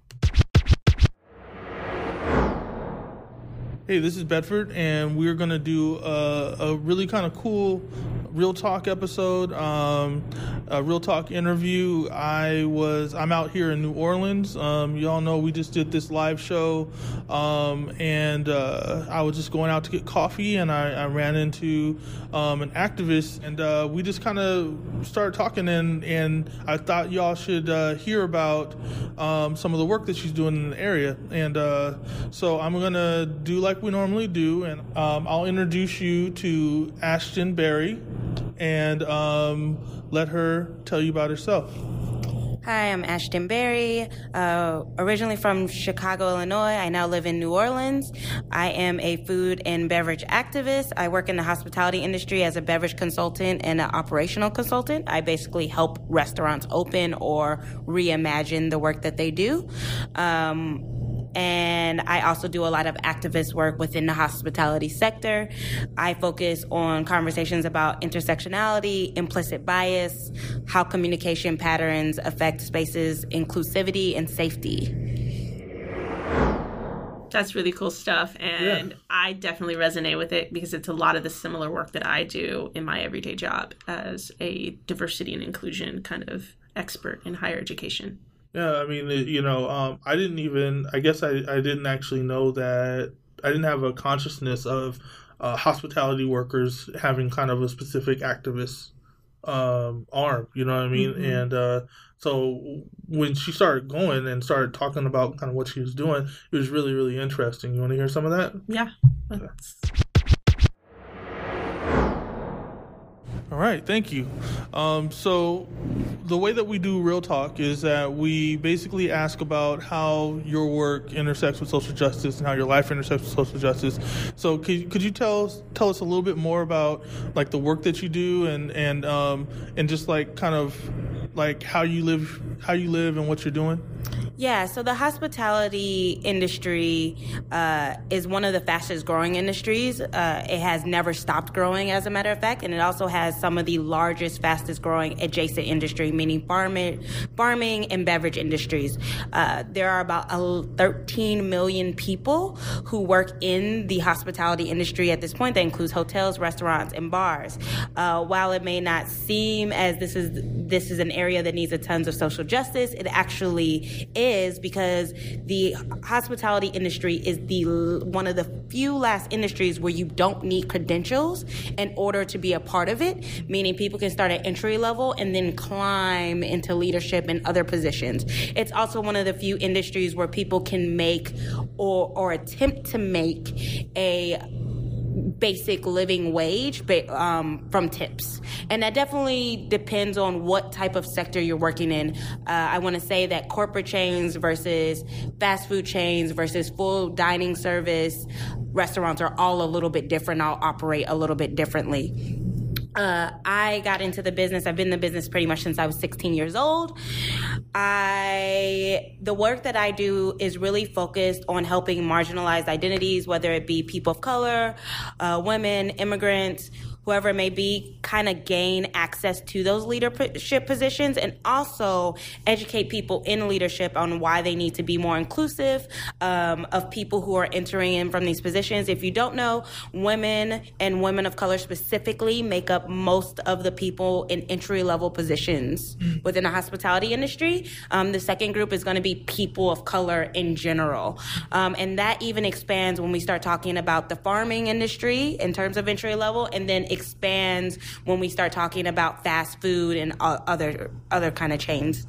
[SPEAKER 2] Hey, this is Bedford, and we're going to do a really kind of cool Real Talk episode, a Real Talk interview. I'm out here in New Orleans. Y'all know we just did this live show, and I was just going out to get coffee, and I ran into an activist, and we just kind of started talking, and I thought y'all should hear about some of the work that she's doing in the area. And so I'm going to do like we normally do, and I'll introduce you to Ashton Berry and let her tell you about herself.
[SPEAKER 4] Hi, I'm Ashton Berry, originally from Chicago, Illinois. I now live in New Orleans. I am a food and beverage activist. I work in the hospitality industry as a beverage consultant and an operational consultant. I basically help restaurants open or reimagine the work that they do. And I also do a lot of activist work within the hospitality sector. I focus on conversations about intersectionality, implicit bias, how communication patterns affect spaces, inclusivity, and safety.
[SPEAKER 1] That's really cool stuff, and I definitely resonate with it because it's a lot of the similar work that I do in my everyday job as a diversity and inclusion kind of expert in higher education.
[SPEAKER 2] Yeah, I mean, I didn't actually know that. I didn't have a consciousness of hospitality workers having kind of a specific activist arm, you know what I mean? Mm-hmm. And so when she started going and started talking about kind of what she was doing, it was really, really interesting. You want to hear some of that?
[SPEAKER 1] Yeah.
[SPEAKER 2] Okay. All right, thank you. So the way that we do Real Talk is that we basically ask about how your work intersects with social justice and how your life intersects with social justice. So could you tell us a little bit more about like the work that you do and just like kind of like how you live and what you're doing?
[SPEAKER 4] Yeah, so the hospitality industry is one of the fastest growing industries. It has never stopped growing, as a matter of fact, and it also has some of the largest, fastest growing adjacent industry, meaning farming and beverage industries. There are about 13 million people who work in the hospitality industry at this point. That includes hotels, restaurants, and bars. While it may not seem as this is an area that needs a tons of social justice, it actually is, because the hospitality industry is one of the few last industries where you don't need credentials in order to be a part of it, meaning people can start at entry level and then climb into leadership and other positions. It's also one of the few industries where people can make or attempt to make a basic living wage from tips. And that definitely depends on what type of sector you're working in. I want to say that corporate chains versus fast food chains versus full dining service restaurants are all a little bit different. I'll operate a little bit differently. I got into the business. I've been in the business pretty much since I was 16 years old. The work that I do is really focused on helping marginalized identities, whether it be people of color, women, immigrants, whoever it may be, kind of gain access to those leadership positions, and also educate people in leadership on why they need to be more inclusive of people who are entering in from these positions. If you don't know, women and women of color specifically make up most of the people in entry-level positions within the hospitality industry. The second group is going to be people of color in general. And that even expands when we start talking about the farming industry in terms of entry-level, and then expands when we start talking about fast food and other kind of chains.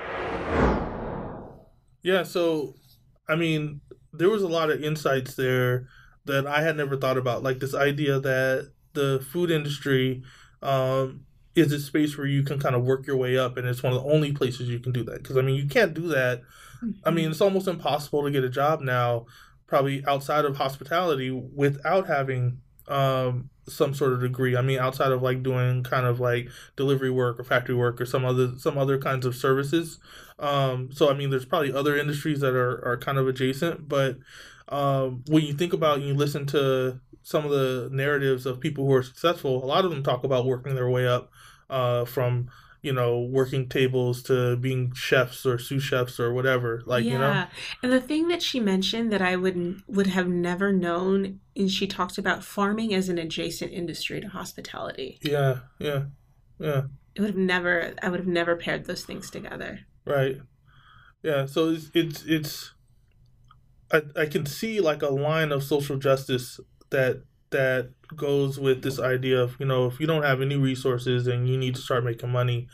[SPEAKER 2] Yeah, so I mean, there was a lot of insights there that I had never thought about, like this idea that the food industry is a space where you can kind of work your way up, and it's one of the only places you can do that. Because, I mean, you can't do that. I mean, it's almost impossible to get a job now, probably outside of hospitality, without having some sort of degree. I mean, outside of like doing kind of like delivery work or factory work or some other kinds of services. So, I mean, there's probably other industries that are kind of adjacent. But when you think about and you listen to some of the narratives of people who are successful, a lot of them talk about working their way up from, you know, working tables to being chefs or sous chefs or whatever. Like,
[SPEAKER 1] yeah.
[SPEAKER 2] You know?
[SPEAKER 1] And the thing that she mentioned that I would have never known is she talked about farming as an adjacent industry to hospitality.
[SPEAKER 2] Yeah.
[SPEAKER 1] I would have never paired those things together.
[SPEAKER 2] Right. Yeah. So it's I can see like a line of social justice that goes with this idea of, you know, if you don't have any resources and you need to start making money,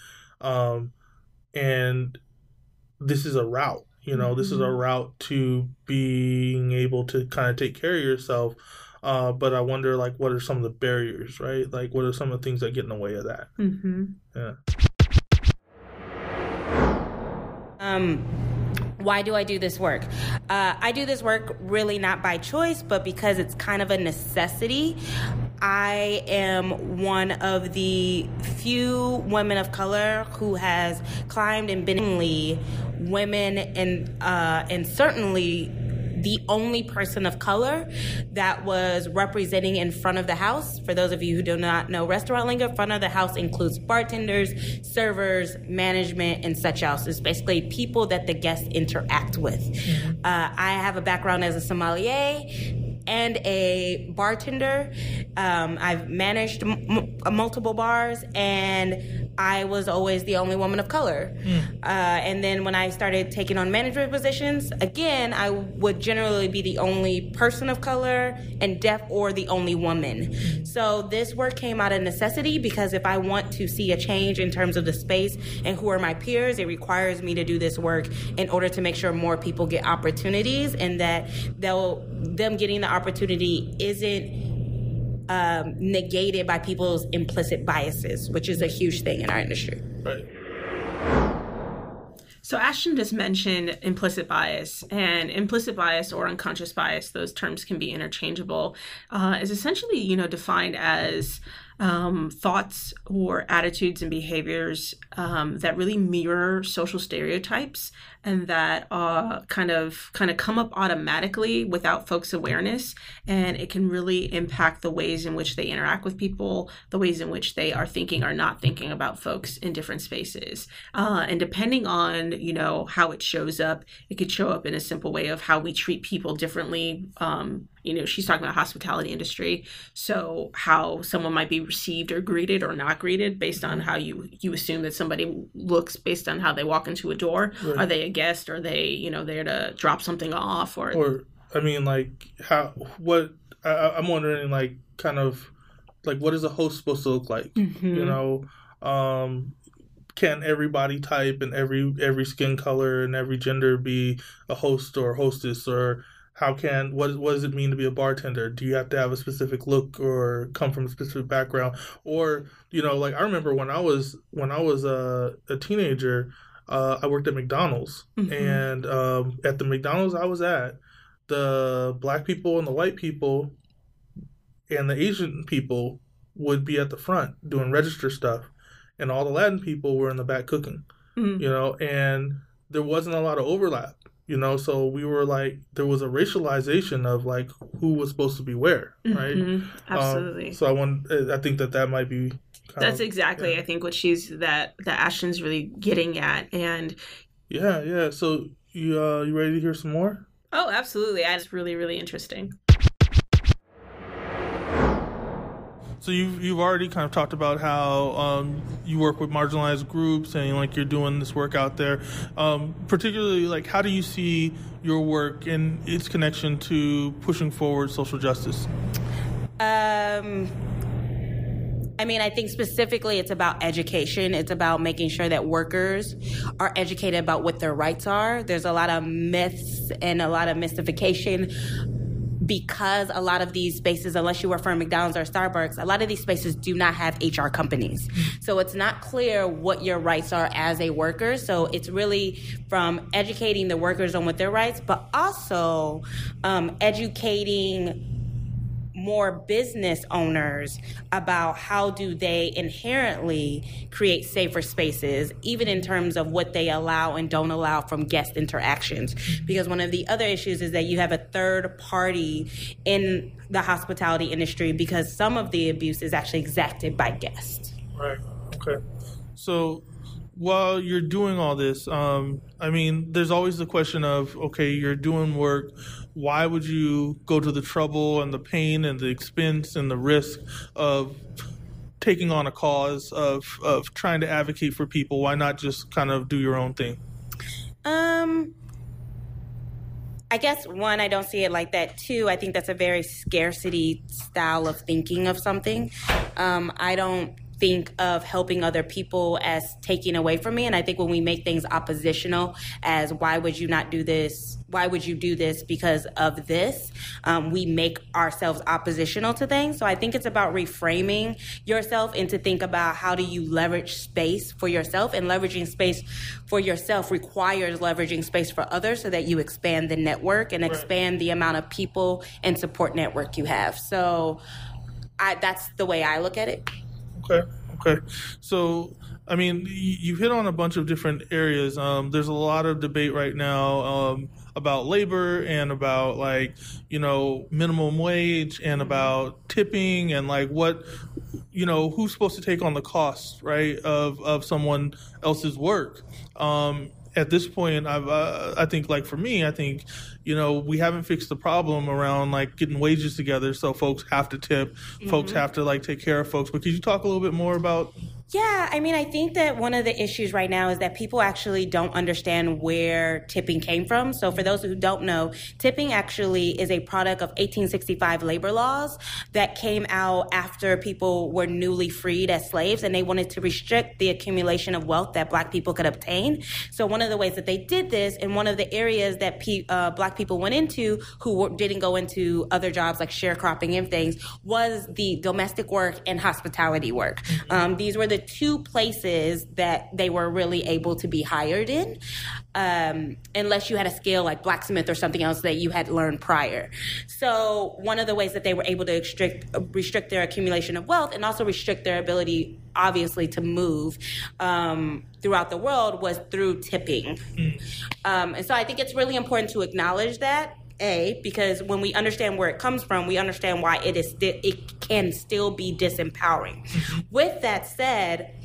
[SPEAKER 2] and this is a route, you know, this is a route to being able to kind of take care of yourself. But I wonder, like, what are some of the barriers, right? Like, what are some of the things that get in the way of that? Yeah.
[SPEAKER 4] Why do I do this work? I do this work really not by choice, but because it's kind of a necessity. I am one of the few women of color who has climbed and been women and certainly the only person of color that was representing in front of the house. For those of you who do not know restaurant lingo, front of the house includes bartenders, servers, management, and such else. It's basically people that the guests interact with. I have a background as a sommelier and a bartender. I've managed multiple bars, and I was always the only woman of color. And then when I started taking on management positions, again, I would generally be the only person of color and deaf or the only woman. So this work came out of necessity because if I want to see a change in terms of the space and who are my peers, it requires me to do this work in order to make sure more people get opportunities and that them getting the opportunity isn't negated by people's implicit biases, which is a huge thing in our industry.
[SPEAKER 2] Right.
[SPEAKER 1] So Ashton just mentioned implicit bias, and implicit bias or unconscious bias, those terms can be interchangeable, is essentially, you know, defined as thoughts or attitudes and behaviors that really mirror social stereotypes and that kind of come up automatically without folks' awareness, and it can really impact the ways in which they interact with people, the ways in which they are thinking or not thinking about folks in different spaces. And depending on, you know, how it shows up, it could show up in a simple way of how we treat people differently. You know, she's talking about hospitality industry, so how someone might be received or greeted or not greeted based on how you assume that somebody looks based on how they walk into a door. Right. Are they a guest? Are they, you know, there to drop something off? Or
[SPEAKER 2] I mean, like, I'm wondering, like, kind of, like, what is a host supposed to look like? You know, can every body type and every skin color and every gender be a host or hostess? Or what does it mean to be a bartender? Do you have to have a specific look or come from a specific background? Or, you know, like, I remember when I was a teenager, I worked at McDonald's, and at the McDonald's I was at, the black people and the white people and the Asian people would be at the front doing register stuff, and all the Latin people were in the back cooking, you know, and there wasn't a lot of overlap. You know, so we were like, there was a racialization of like who was supposed to be where, right?
[SPEAKER 1] Absolutely.
[SPEAKER 2] So I think that might be.
[SPEAKER 1] That's exactly, I think, what that Ashton's really getting at, and.
[SPEAKER 2] Yeah. So you ready to hear some more?
[SPEAKER 1] Oh, absolutely. It's really, really interesting.
[SPEAKER 2] So you've already kind of talked about how you work with marginalized groups and like you're doing this work out there. Particularly, like, how do you see your work and its connection to pushing forward social justice?
[SPEAKER 4] I mean, I think specifically it's about education. It's about making sure that workers are educated about what their rights are. There's a lot of myths and a lot of mystification because a lot of these spaces, unless you work for McDonald's or Starbucks, a lot of these spaces do not have HR companies. So it's not clear what your rights are as a worker. So it's really from educating the workers on what their rights, but also educating more business owners about how do they inherently create safer spaces, even in terms of what they allow and don't allow from guest interactions. Because one of the other issues is that you have a third party in the hospitality industry because some of the abuse is actually exacted by guests.
[SPEAKER 2] Right. Okay. So while you're doing all this, I mean, there's always the question of, okay, you're doing work. Why would you go to the trouble and the pain and the expense and the risk of taking on a cause of trying to advocate for people? Why not just kind of do your own thing?
[SPEAKER 4] I guess, one, I don't see it like that. Two, I think that's a very scarcity style of thinking of something. I don't think of helping other people as taking away from me. And I think when we make things oppositional as why would you not do this? Why would you do this because of this? We make ourselves oppositional to things. So I think it's about reframing yourself and to think about how do you leverage space for yourself, and leveraging space for yourself requires leveraging space for others so that you expand the network and expand the amount of people and support network you have. So that's the way I look at it.
[SPEAKER 2] Okay. So, I mean, you hit on a bunch of different areas. There's a lot of debate right now about labor and about, like, you know, minimum wage and about tipping and, like, what, you know, who's supposed to take on the cost, right, of someone else's work. At this point, I think, like, for me, I think, you know, we haven't fixed the problem around, like, getting wages together, so folks have to tip, folks have to, like, take care of folks. But could you talk a little bit more about?
[SPEAKER 4] Yeah, I mean, I think that one of the issues right now is that people actually don't understand where tipping came from. So for those who don't know, tipping actually is a product of 1865 labor laws that came out after people were newly freed as slaves, and they wanted to restrict the accumulation of wealth that Black people could obtain. So one of the ways that they did this, and one of the areas that Black people went into who didn't go into other jobs like sharecropping and things, was the domestic work and hospitality work. These were the two places that they were really able to be hired in, unless you had a skill like blacksmith or something else that you had learned prior. So one of the ways that they were able to restrict their accumulation of wealth and also restrict their ability, obviously, to move throughout the world was through tipping. And so I think it's really important to acknowledge that. Because when we understand where it comes from, we understand why it can still be disempowering. With that said,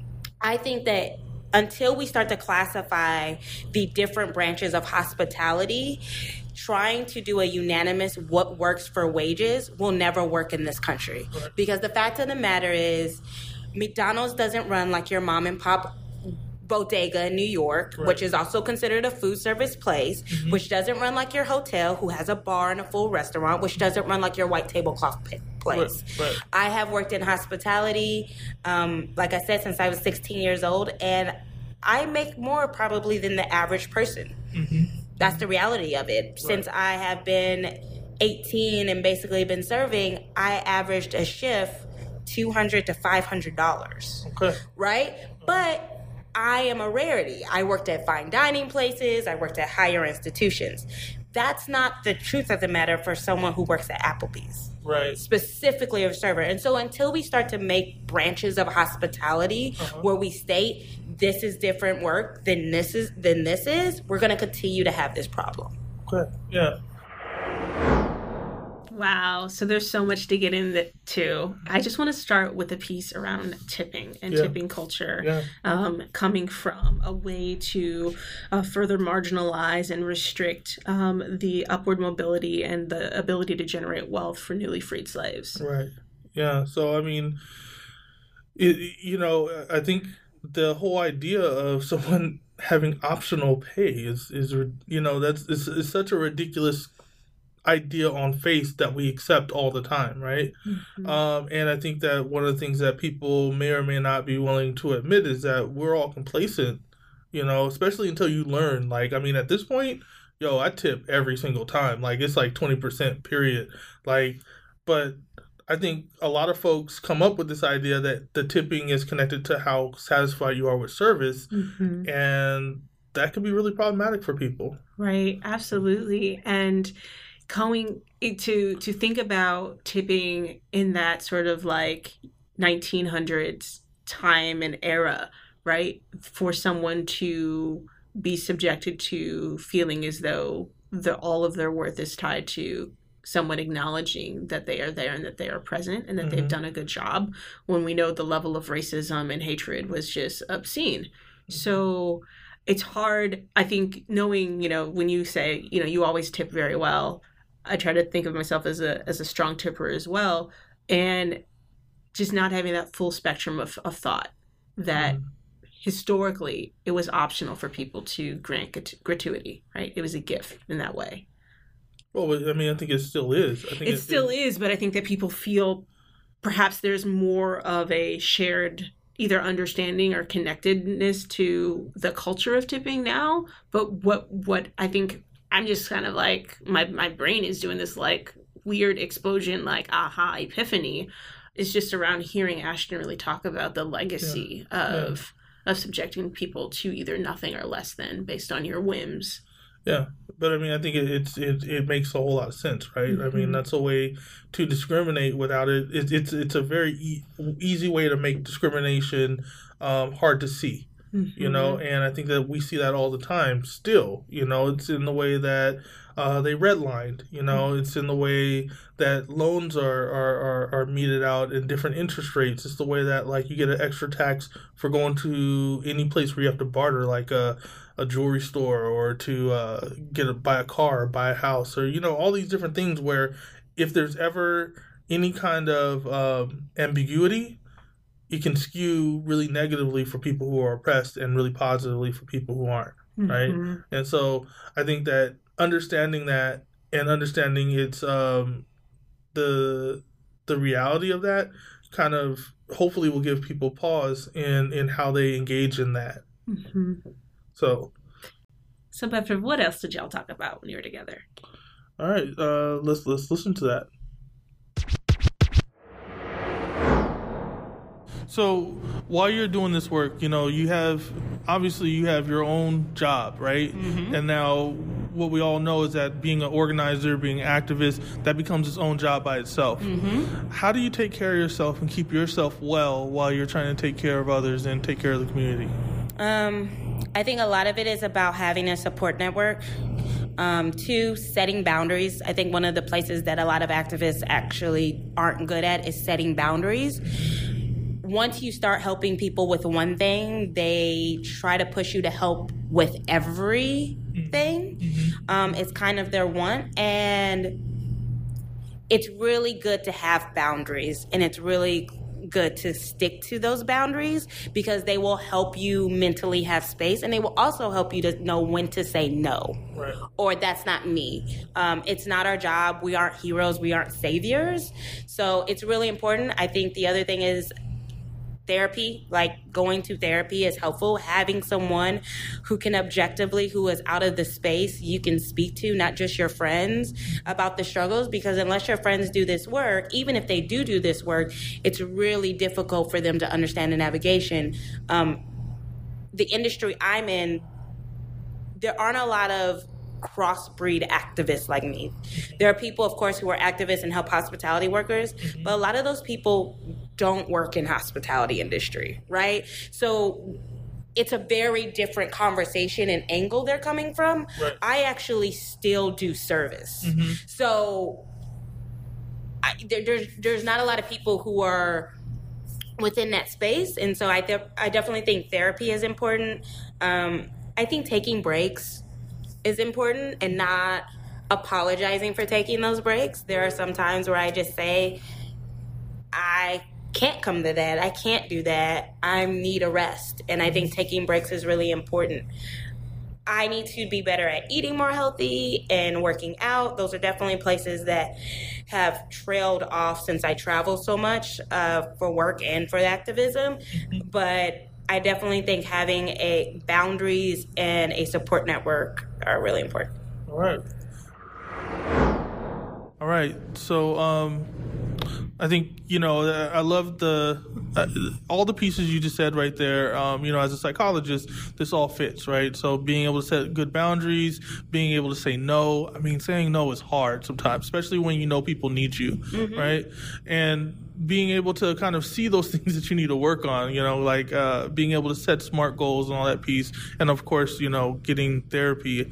[SPEAKER 4] I think that until we start to classify the different branches of hospitality, trying to do a unanimous what works for wages will never work in this country. Because the fact of the matter is, McDonald's doesn't run like your mom and pop bodega in New York, which is also considered a food service place, which doesn't run like your hotel, who has a bar and a full restaurant, which doesn't run like your white tablecloth place. I have worked in hospitality, like I said, since I was 16 years old, and I make more probably than the average person. That's the reality of it. Since I have been 18 and basically been serving, I averaged a shift $200 to $500. Right? But I am a rarity. I worked at fine dining places. I worked at higher institutions. That's not the truth of the matter for someone who works at Applebee's. Specifically a server. And so until we start to make branches of hospitality where we state this is different work than this is, we're going to continue to have this problem.
[SPEAKER 1] Wow. So there's so much to get into. I just want to start with a piece around tipping and tipping culture, coming from a way to further marginalize and restrict the upward mobility and the ability to generate wealth for newly freed slaves.
[SPEAKER 2] Right. Yeah. So, I mean, I think the whole idea of someone having optional pay is that's such a ridiculous idea on face that we accept all the time, right? And I think that one of the things that people may or may not be willing to admit is that we're all complacent, especially until you learn. Like, I mean, at this point, yo, I tip every single time. Like, it's like 20% period. Like, but I think a lot of folks come up with this idea that the tipping is connected to how satisfied you are with service, and that could be really problematic for people.
[SPEAKER 1] Right, absolutely. And going to think about tipping in that sort of like 1900s time and era, right? For someone to be subjected to feeling as though all of their worth is tied to someone acknowledging that they are there and that they are present and that they've done a good job, when we know the level of racism and hatred was just obscene. So it's hard, I think, knowing, when you say, you always tip very well. I try to think of myself as a strong tipper as well, and just not having that full spectrum of thought that historically it was optional for people to grant gratuity, right? It was a gift in that way.
[SPEAKER 2] Well, I mean, I think it still is. I think
[SPEAKER 1] it still is, but I think that people feel perhaps there's more of a shared either understanding or connectedness to the culture of tipping now. But what I think, I'm just kind of like, my brain is doing this like weird explosion, like aha, epiphany, is just around hearing Ashton really talk about the legacy of subjecting people to either nothing or less than based on your whims.
[SPEAKER 2] Yeah, but I mean, I think it makes a whole lot of sense, right? I mean, that's a way to discriminate without it. It's a very easy way to make discrimination hard to see, and I think that we see that all the time still. It's in the way that they redlined, it's in the way that loans are meted out in different interest rates. It's the way that, like, you get an extra tax for going to any place where you have to barter, like a jewelry store, or to buy a car, or buy a house, or all these different things where if there's ever any kind of ambiguity, it can skew really negatively for people who are oppressed and really positively for people who aren't, right? And so I think that understanding that and understanding its the reality of that kind of hopefully will give people pause in how they engage in that. So
[SPEAKER 1] Bedford, what else did y'all talk about when you were together?
[SPEAKER 2] All right, let's listen to that. So while you're doing this work, you have your own job, right? And now what we all know is that being an organizer, being an activist, that becomes its own job by itself. How do you take care of yourself and keep yourself well while you're trying to take care of others and take care of the community?
[SPEAKER 4] I think a lot of it is about having a support network. 2, setting boundaries. I think one of the places that a lot of activists actually aren't good at is setting boundaries. Once you start helping people with one thing, they try to push you to help with everything. It's kind of their want. And it's really good to have boundaries. And it's really good to stick to those boundaries because they will help you mentally have space, and they will also help you to know when to say no.
[SPEAKER 2] Right.
[SPEAKER 4] Or that's not me. It's not our job. We aren't heroes. We aren't saviors. So it's really important. I think the other thing is therapy. Like, going to therapy is helpful. Having someone who can objectively, who is out of the space you can speak to, not just your friends, about the struggles, because unless your friends do this work, even if they do this work, it's really difficult for them to understand the navigation. The industry I'm in, there aren't a lot of crossbreed activists like me. There are people, of course, who are activists and help hospitality workers, but a lot of those people don't work in hospitality industry, right? So it's a very different conversation and angle they're coming from.
[SPEAKER 2] Right.
[SPEAKER 4] I actually still do service. So there's not a lot of people who are within that space. And so I definitely think therapy is important. I think taking breaks is important and not apologizing for taking those breaks. There are some times where I just say, I can't come to that. I can't do that. I need a rest. And I think taking breaks is really important. I need to be better at eating more healthy and working out. Those are definitely places that have trailed off since I travel so much for work and for activism. But I definitely think having boundaries and a support network are really important.
[SPEAKER 2] All right. All right. So, I think, I love all the pieces you just said right there. As a psychologist, this all fits, right? So being able to set good boundaries, being able to say no. I mean, saying no is hard sometimes, especially when people need you, right? And being able to kind of see those things that you need to work on, being able to set SMART goals and all that piece. And of course, getting therapy,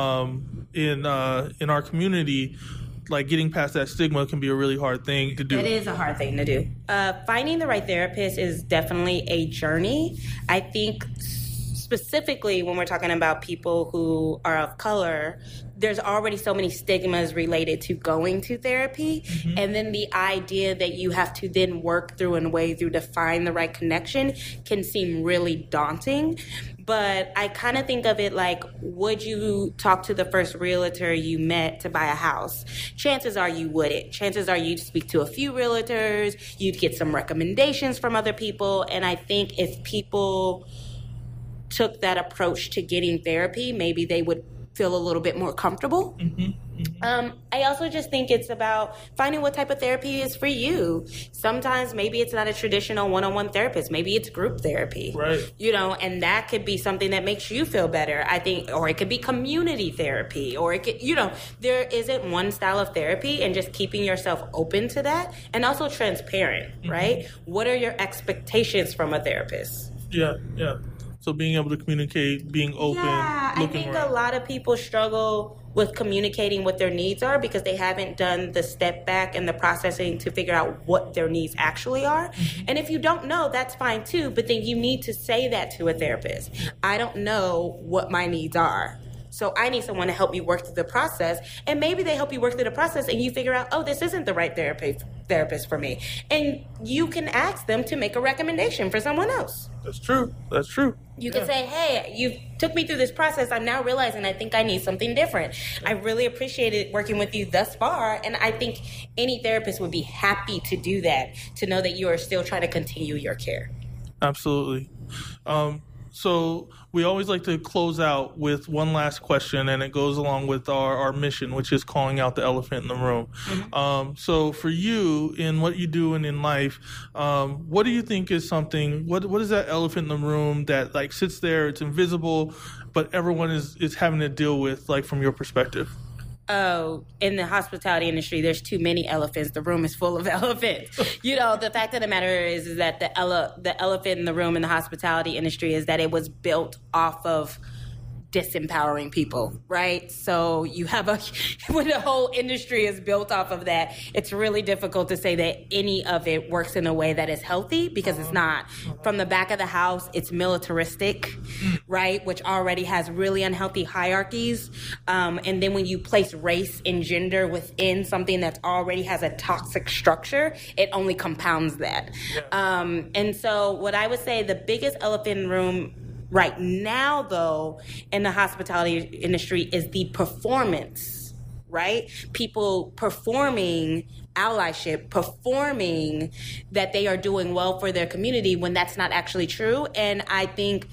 [SPEAKER 2] in our community. Like getting past that stigma can be a really hard thing to do.
[SPEAKER 4] It is a hard thing to do. Finding the right therapist is definitely a journey. I think specifically when we're talking about people who are of color, there's already so many stigmas related to going to therapy. And then the idea that you have to then work through and way through to find the right connection can seem really daunting. But I kind of think of it like, would you talk to the first realtor you met to buy a house? Chances are you wouldn't. Chances are you'd speak to a few realtors, you'd get some recommendations from other people. And I think if people took that approach to getting therapy, maybe they would feel a little bit more comfortable. I also just think it's about finding what type of therapy is for you. Sometimes maybe it's not a traditional one-on-one therapist. Maybe it's group therapy.
[SPEAKER 2] Right.
[SPEAKER 4] And that could be something that makes you feel better, I think, or it could be community therapy, or it could, there isn't one style of therapy, and just keeping yourself open to that, and also transparent, right? What are your expectations from a therapist?
[SPEAKER 2] Yeah. So being able to communicate, being open.
[SPEAKER 4] Yeah, I think a lot of people struggle with communicating what their needs are because they haven't done the step back and the processing to figure out what their needs actually are. And if you don't know, that's fine too, but then you need to say that to a therapist. I don't know what my needs are, so I need someone to help me work through the process. And maybe they help you work through the process and you figure out, oh, this isn't the right therapist for me. And you can ask them to make a recommendation for someone else.
[SPEAKER 2] That's true.
[SPEAKER 4] You can say, hey, you took me through this process. I'm now realizing I think I need something different. I really appreciated working with you thus far. And I think any therapist would be happy to do that, to know that you are still trying to continue your care.
[SPEAKER 2] Absolutely. So we always like to close out with one last question, and it goes along with our mission, which is calling out the elephant in the room. So for you, in what you do and in life, what do you think is something, what is that elephant in the room that like sits there, it's invisible, but everyone is having to deal with, like, from your perspective?
[SPEAKER 4] Oh, in the hospitality industry, there's too many elephants. The room is full of elephants. The fact of the matter is that the elephant in the room in the hospitality industry is that it was built off of disempowering people, right? So you have when the whole industry is built off of that, it's really difficult to say that any of it works in a way that is healthy, because it's not. From the back of the house, it's militaristic, right? Which already has really unhealthy hierarchies. And then when you place race and gender within something that already has a toxic structure, it only compounds that. And so what I would say, the biggest elephant in the room right now, though, in the hospitality industry is the performance, right? People performing allyship, performing that they are doing well for their community when that's not actually true. And I think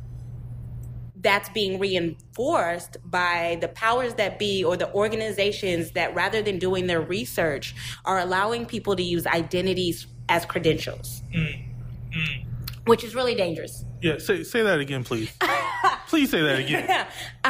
[SPEAKER 4] that's being reinforced by the powers that be, or the organizations that, rather than doing their research, are allowing people to use identities as credentials. Which is really dangerous.
[SPEAKER 2] Yeah, say that again, please. Please say that again.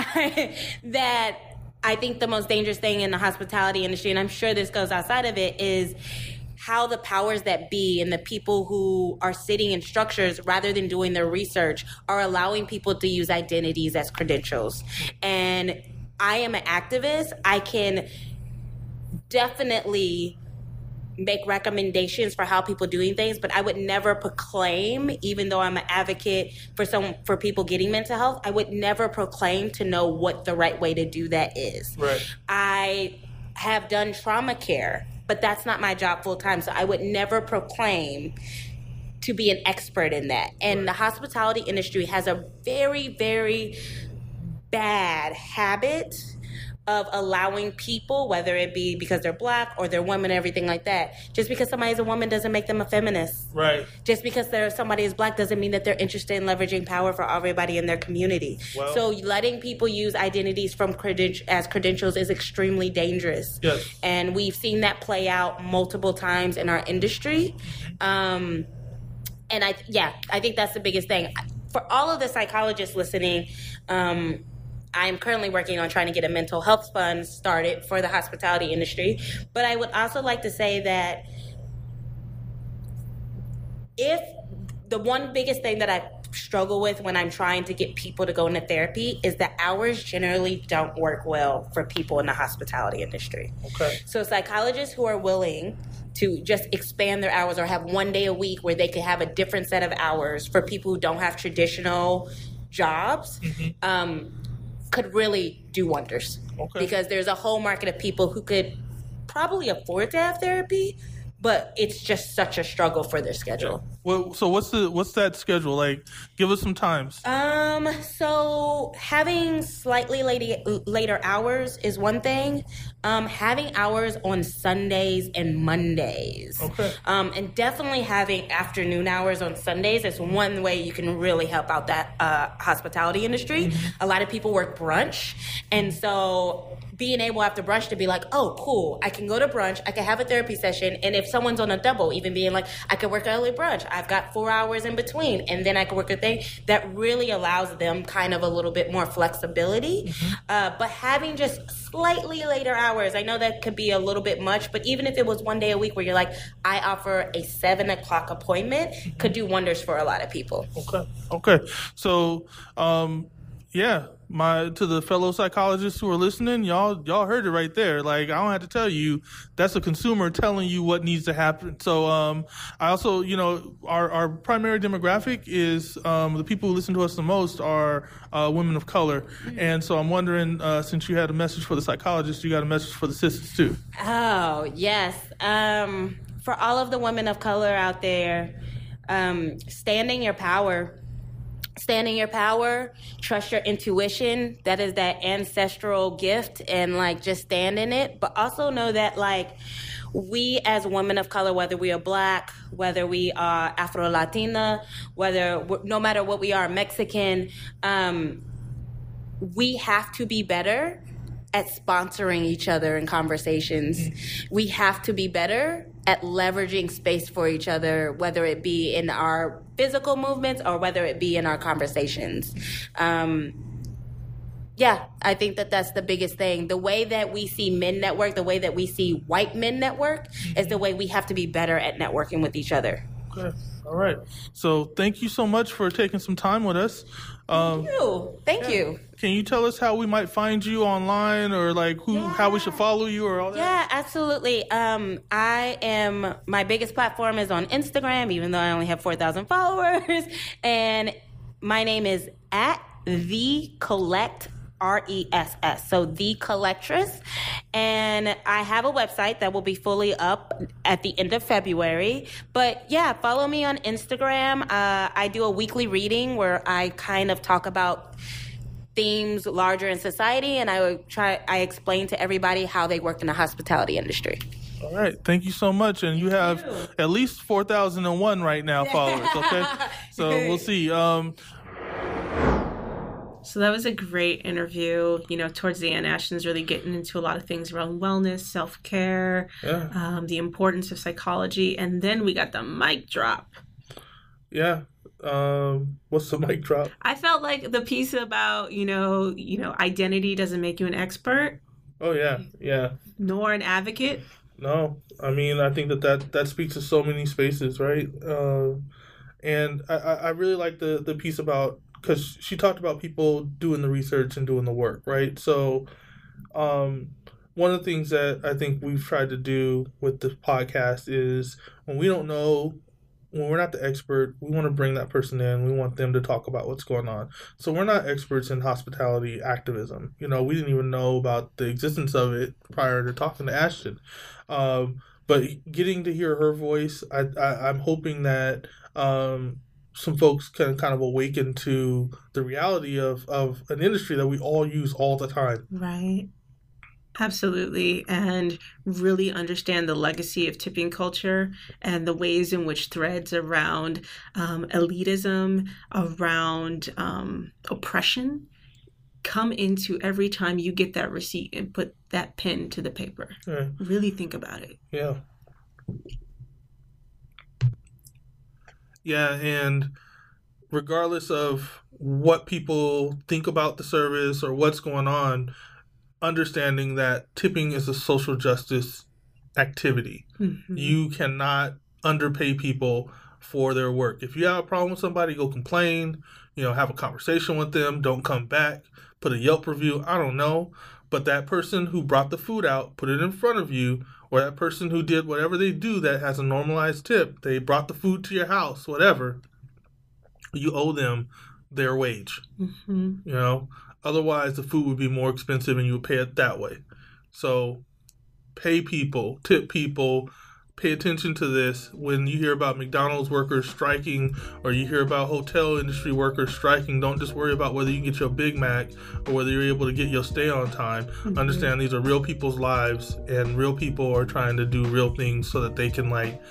[SPEAKER 4] I think the most dangerous thing in the hospitality industry, and I'm sure this goes outside of it, is how the powers that be and the people who are sitting in structures, rather than doing their research, are allowing people to use identities as credentials. And I am an activist. I can definitely make recommendations for how people doing things, but I would never proclaim, even though I'm an advocate for people getting mental health, I would never proclaim to know what the right way to do that is.
[SPEAKER 2] Right.
[SPEAKER 4] I have done trauma care, but that's not my job full time, so I would never proclaim to be an expert in that. And the hospitality industry has a very, very bad habit of allowing people, whether it be because they're Black or they're women, everything like that. Just because somebody's a woman doesn't make them a feminist.
[SPEAKER 2] Right.
[SPEAKER 4] Just because somebody is Black doesn't mean that they're interested in leveraging power for everybody in their community.
[SPEAKER 2] Well,
[SPEAKER 4] so letting people use identities from as credentials is extremely dangerous.
[SPEAKER 2] Yes.
[SPEAKER 4] And we've seen that play out multiple times in our industry. And I think that's the biggest thing. For all of the psychologists listening, I'm currently working on trying to get a mental health fund started for the hospitality industry. But I would also like to say that if the one biggest thing that I struggle with when I'm trying to get people to go into therapy is that hours generally don't work well for people in the hospitality industry.
[SPEAKER 2] Okay.
[SPEAKER 4] So psychologists who are willing to just expand their hours or have one day a week where they could have a different set of hours for people who don't have traditional jobs, could really do wonders.
[SPEAKER 2] Okay.
[SPEAKER 4] Because there's a whole market of people who could probably afford to have therapy, but it's just such a struggle for their schedule.
[SPEAKER 2] Well, so what's that schedule like? Give us some times.
[SPEAKER 4] So having slightly later hours is one thing. Having hours on Sundays and Mondays.
[SPEAKER 2] Okay.
[SPEAKER 4] And definitely having afternoon hours on Sundays is one way you can really help out that hospitality industry. A lot of people work brunch, and so being able after brunch to be like, oh, cool, I can go to brunch, I can have a therapy session, and if someone's on a double, even being like, I can work early brunch, I've got 4 hours in between, and then I can work a thing, that really allows them kind of a little bit more flexibility. But having just slightly later hours, I know that could be a little bit much, but even if it was one day a week where you're like, I offer a 7 o'clock appointment, could do wonders for a lot of people.
[SPEAKER 2] Okay. So, to the fellow psychologists who are listening, y'all heard it right there. Like, I don't have to tell you, that's a consumer telling you what needs to happen. So, I also, our primary demographic is, the people who listen to us the most are, women of color. And so I'm wondering, since you had a message for the psychologists, you got a message for the sisters too.
[SPEAKER 4] Oh, yes. For all of the women of color out there, standing your power, trust your intuition. That is that ancestral gift, and just stand in it. But also know that we as women of color, whether we are Black, whether we are Afro-Latina, no matter what we are, Mexican, we have to be better at sponsoring each other in conversations. We have to be better at leveraging space for each other, whether it be in our physical movements or whether it be in our conversations. I think that's the biggest thing. The way that we see men network, the way that we see white men network, is the way we have to be better at networking with each other.
[SPEAKER 2] Okay. All right. So thank you so much for taking some time with us.
[SPEAKER 4] Thank you.
[SPEAKER 2] Can you tell us how we might find you online, or how we should follow you, or all that?
[SPEAKER 4] Yeah, absolutely. My biggest platform is on Instagram, even though I only have 4,000 followers. And my name is @TheCollect, RESS. So The Collectress. And I have a website that will be fully up at the end of February. But yeah, follow me on Instagram. I do a weekly reading where I kind of talk about themes larger in society, and I explain to everybody how they work in the hospitality industry.
[SPEAKER 2] All right. Thank you so much. And you have at least 4,001 right now followers, okay? So we'll see.
[SPEAKER 1] So that was a great interview. Towards the end, Ashton's really getting into a lot of things around wellness, self-care, the importance of psychology. And then we got the mic drop.
[SPEAKER 2] Yeah. What's the mic drop?
[SPEAKER 1] I felt like the piece about, identity doesn't make you an expert.
[SPEAKER 2] Oh, yeah. Yeah.
[SPEAKER 1] Nor an advocate.
[SPEAKER 2] No. I mean, I think that speaks to so many spaces, right? And I really like the piece about, because she talked about people doing the research and doing the work, right? So one of the things that I think we've tried to do with the podcast is when we don't know, when we're not the expert, we want to bring that person in. We want them to talk about what's going on. So we're not experts in hospitality activism. We didn't even know about the existence of it prior to talking to Ashton. But getting to hear her voice, I'm hoping that some folks can kind of awaken to the reality of an industry that we all use all the time.
[SPEAKER 1] Right. Absolutely. And really understand the legacy of tipping culture and the ways in which threads around elitism, around oppression come into every time you get that receipt and put that pen to the paper.
[SPEAKER 2] Right.
[SPEAKER 1] Really think about it.
[SPEAKER 2] Yeah. Yeah, and regardless of what people think about the service or what's going on, understanding that tipping is a social justice activity.
[SPEAKER 1] Mm-hmm.
[SPEAKER 2] You cannot underpay people for their work. If you have a problem with somebody, go complain, have a conversation with them, don't come back, put a Yelp review, I don't know. But that person who brought the food out, put it in front of you, or that person who did whatever they do that has a normalized tip, they brought the food to your house, whatever, you owe them their wage.
[SPEAKER 1] Mm-hmm.
[SPEAKER 2] Otherwise the food would be more expensive and you would pay it that way. So pay people, tip people, pay attention to this. When you hear about McDonald's workers striking or you hear about hotel industry workers striking, don't just worry about whether you can get your Big Mac or whether you're able to get your stay on time. Mm-hmm. Understand these are real people's lives and real people are trying to do real things so that they can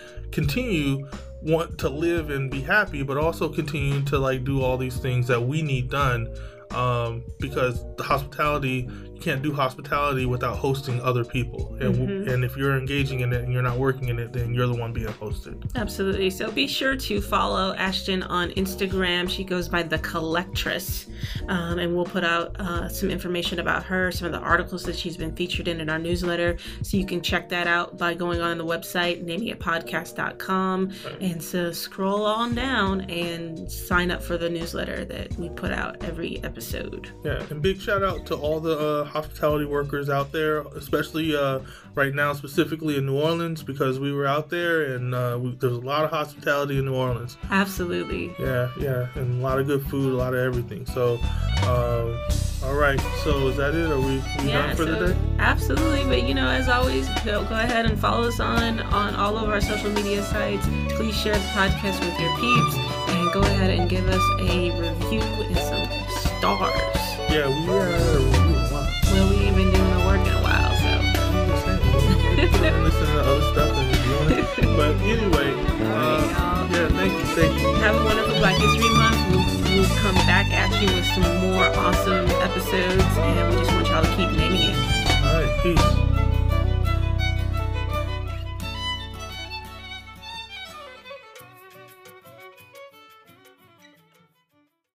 [SPEAKER 2] want to live and be happy, but also continue to do all these things that we need done. Because the hospitality, you can't do hospitality without hosting other people. And if you're engaging in it and you're not working in it, then you're the one being hosted.
[SPEAKER 1] Absolutely. So be sure to follow Ashton on Instagram. She goes by The Collectress. And we'll put out some information about her, some of the articles that she's been featured in our newsletter. So you can check that out by going on the website, namingitpodcast.com. And so scroll on down and sign up for the newsletter that we put out every episode.
[SPEAKER 2] Yeah, and big shout out to all the hospitality workers out there, especially right now, specifically in New Orleans, because we were out there and there's a lot of hospitality in New Orleans.
[SPEAKER 1] Absolutely.
[SPEAKER 2] Yeah, and a lot of good food, a lot of everything. So, all right. So is that it? Are we done for the day?
[SPEAKER 1] Absolutely. But as always, go ahead and follow us on all of our social media sites. Please share the podcast with your peeps and go ahead and give us a review and some stars.
[SPEAKER 2] Yeah, we haven't had a review in a while.
[SPEAKER 1] Well, we ain't been doing no work in a while, so.
[SPEAKER 2] I'm just saying, listen to other stuff.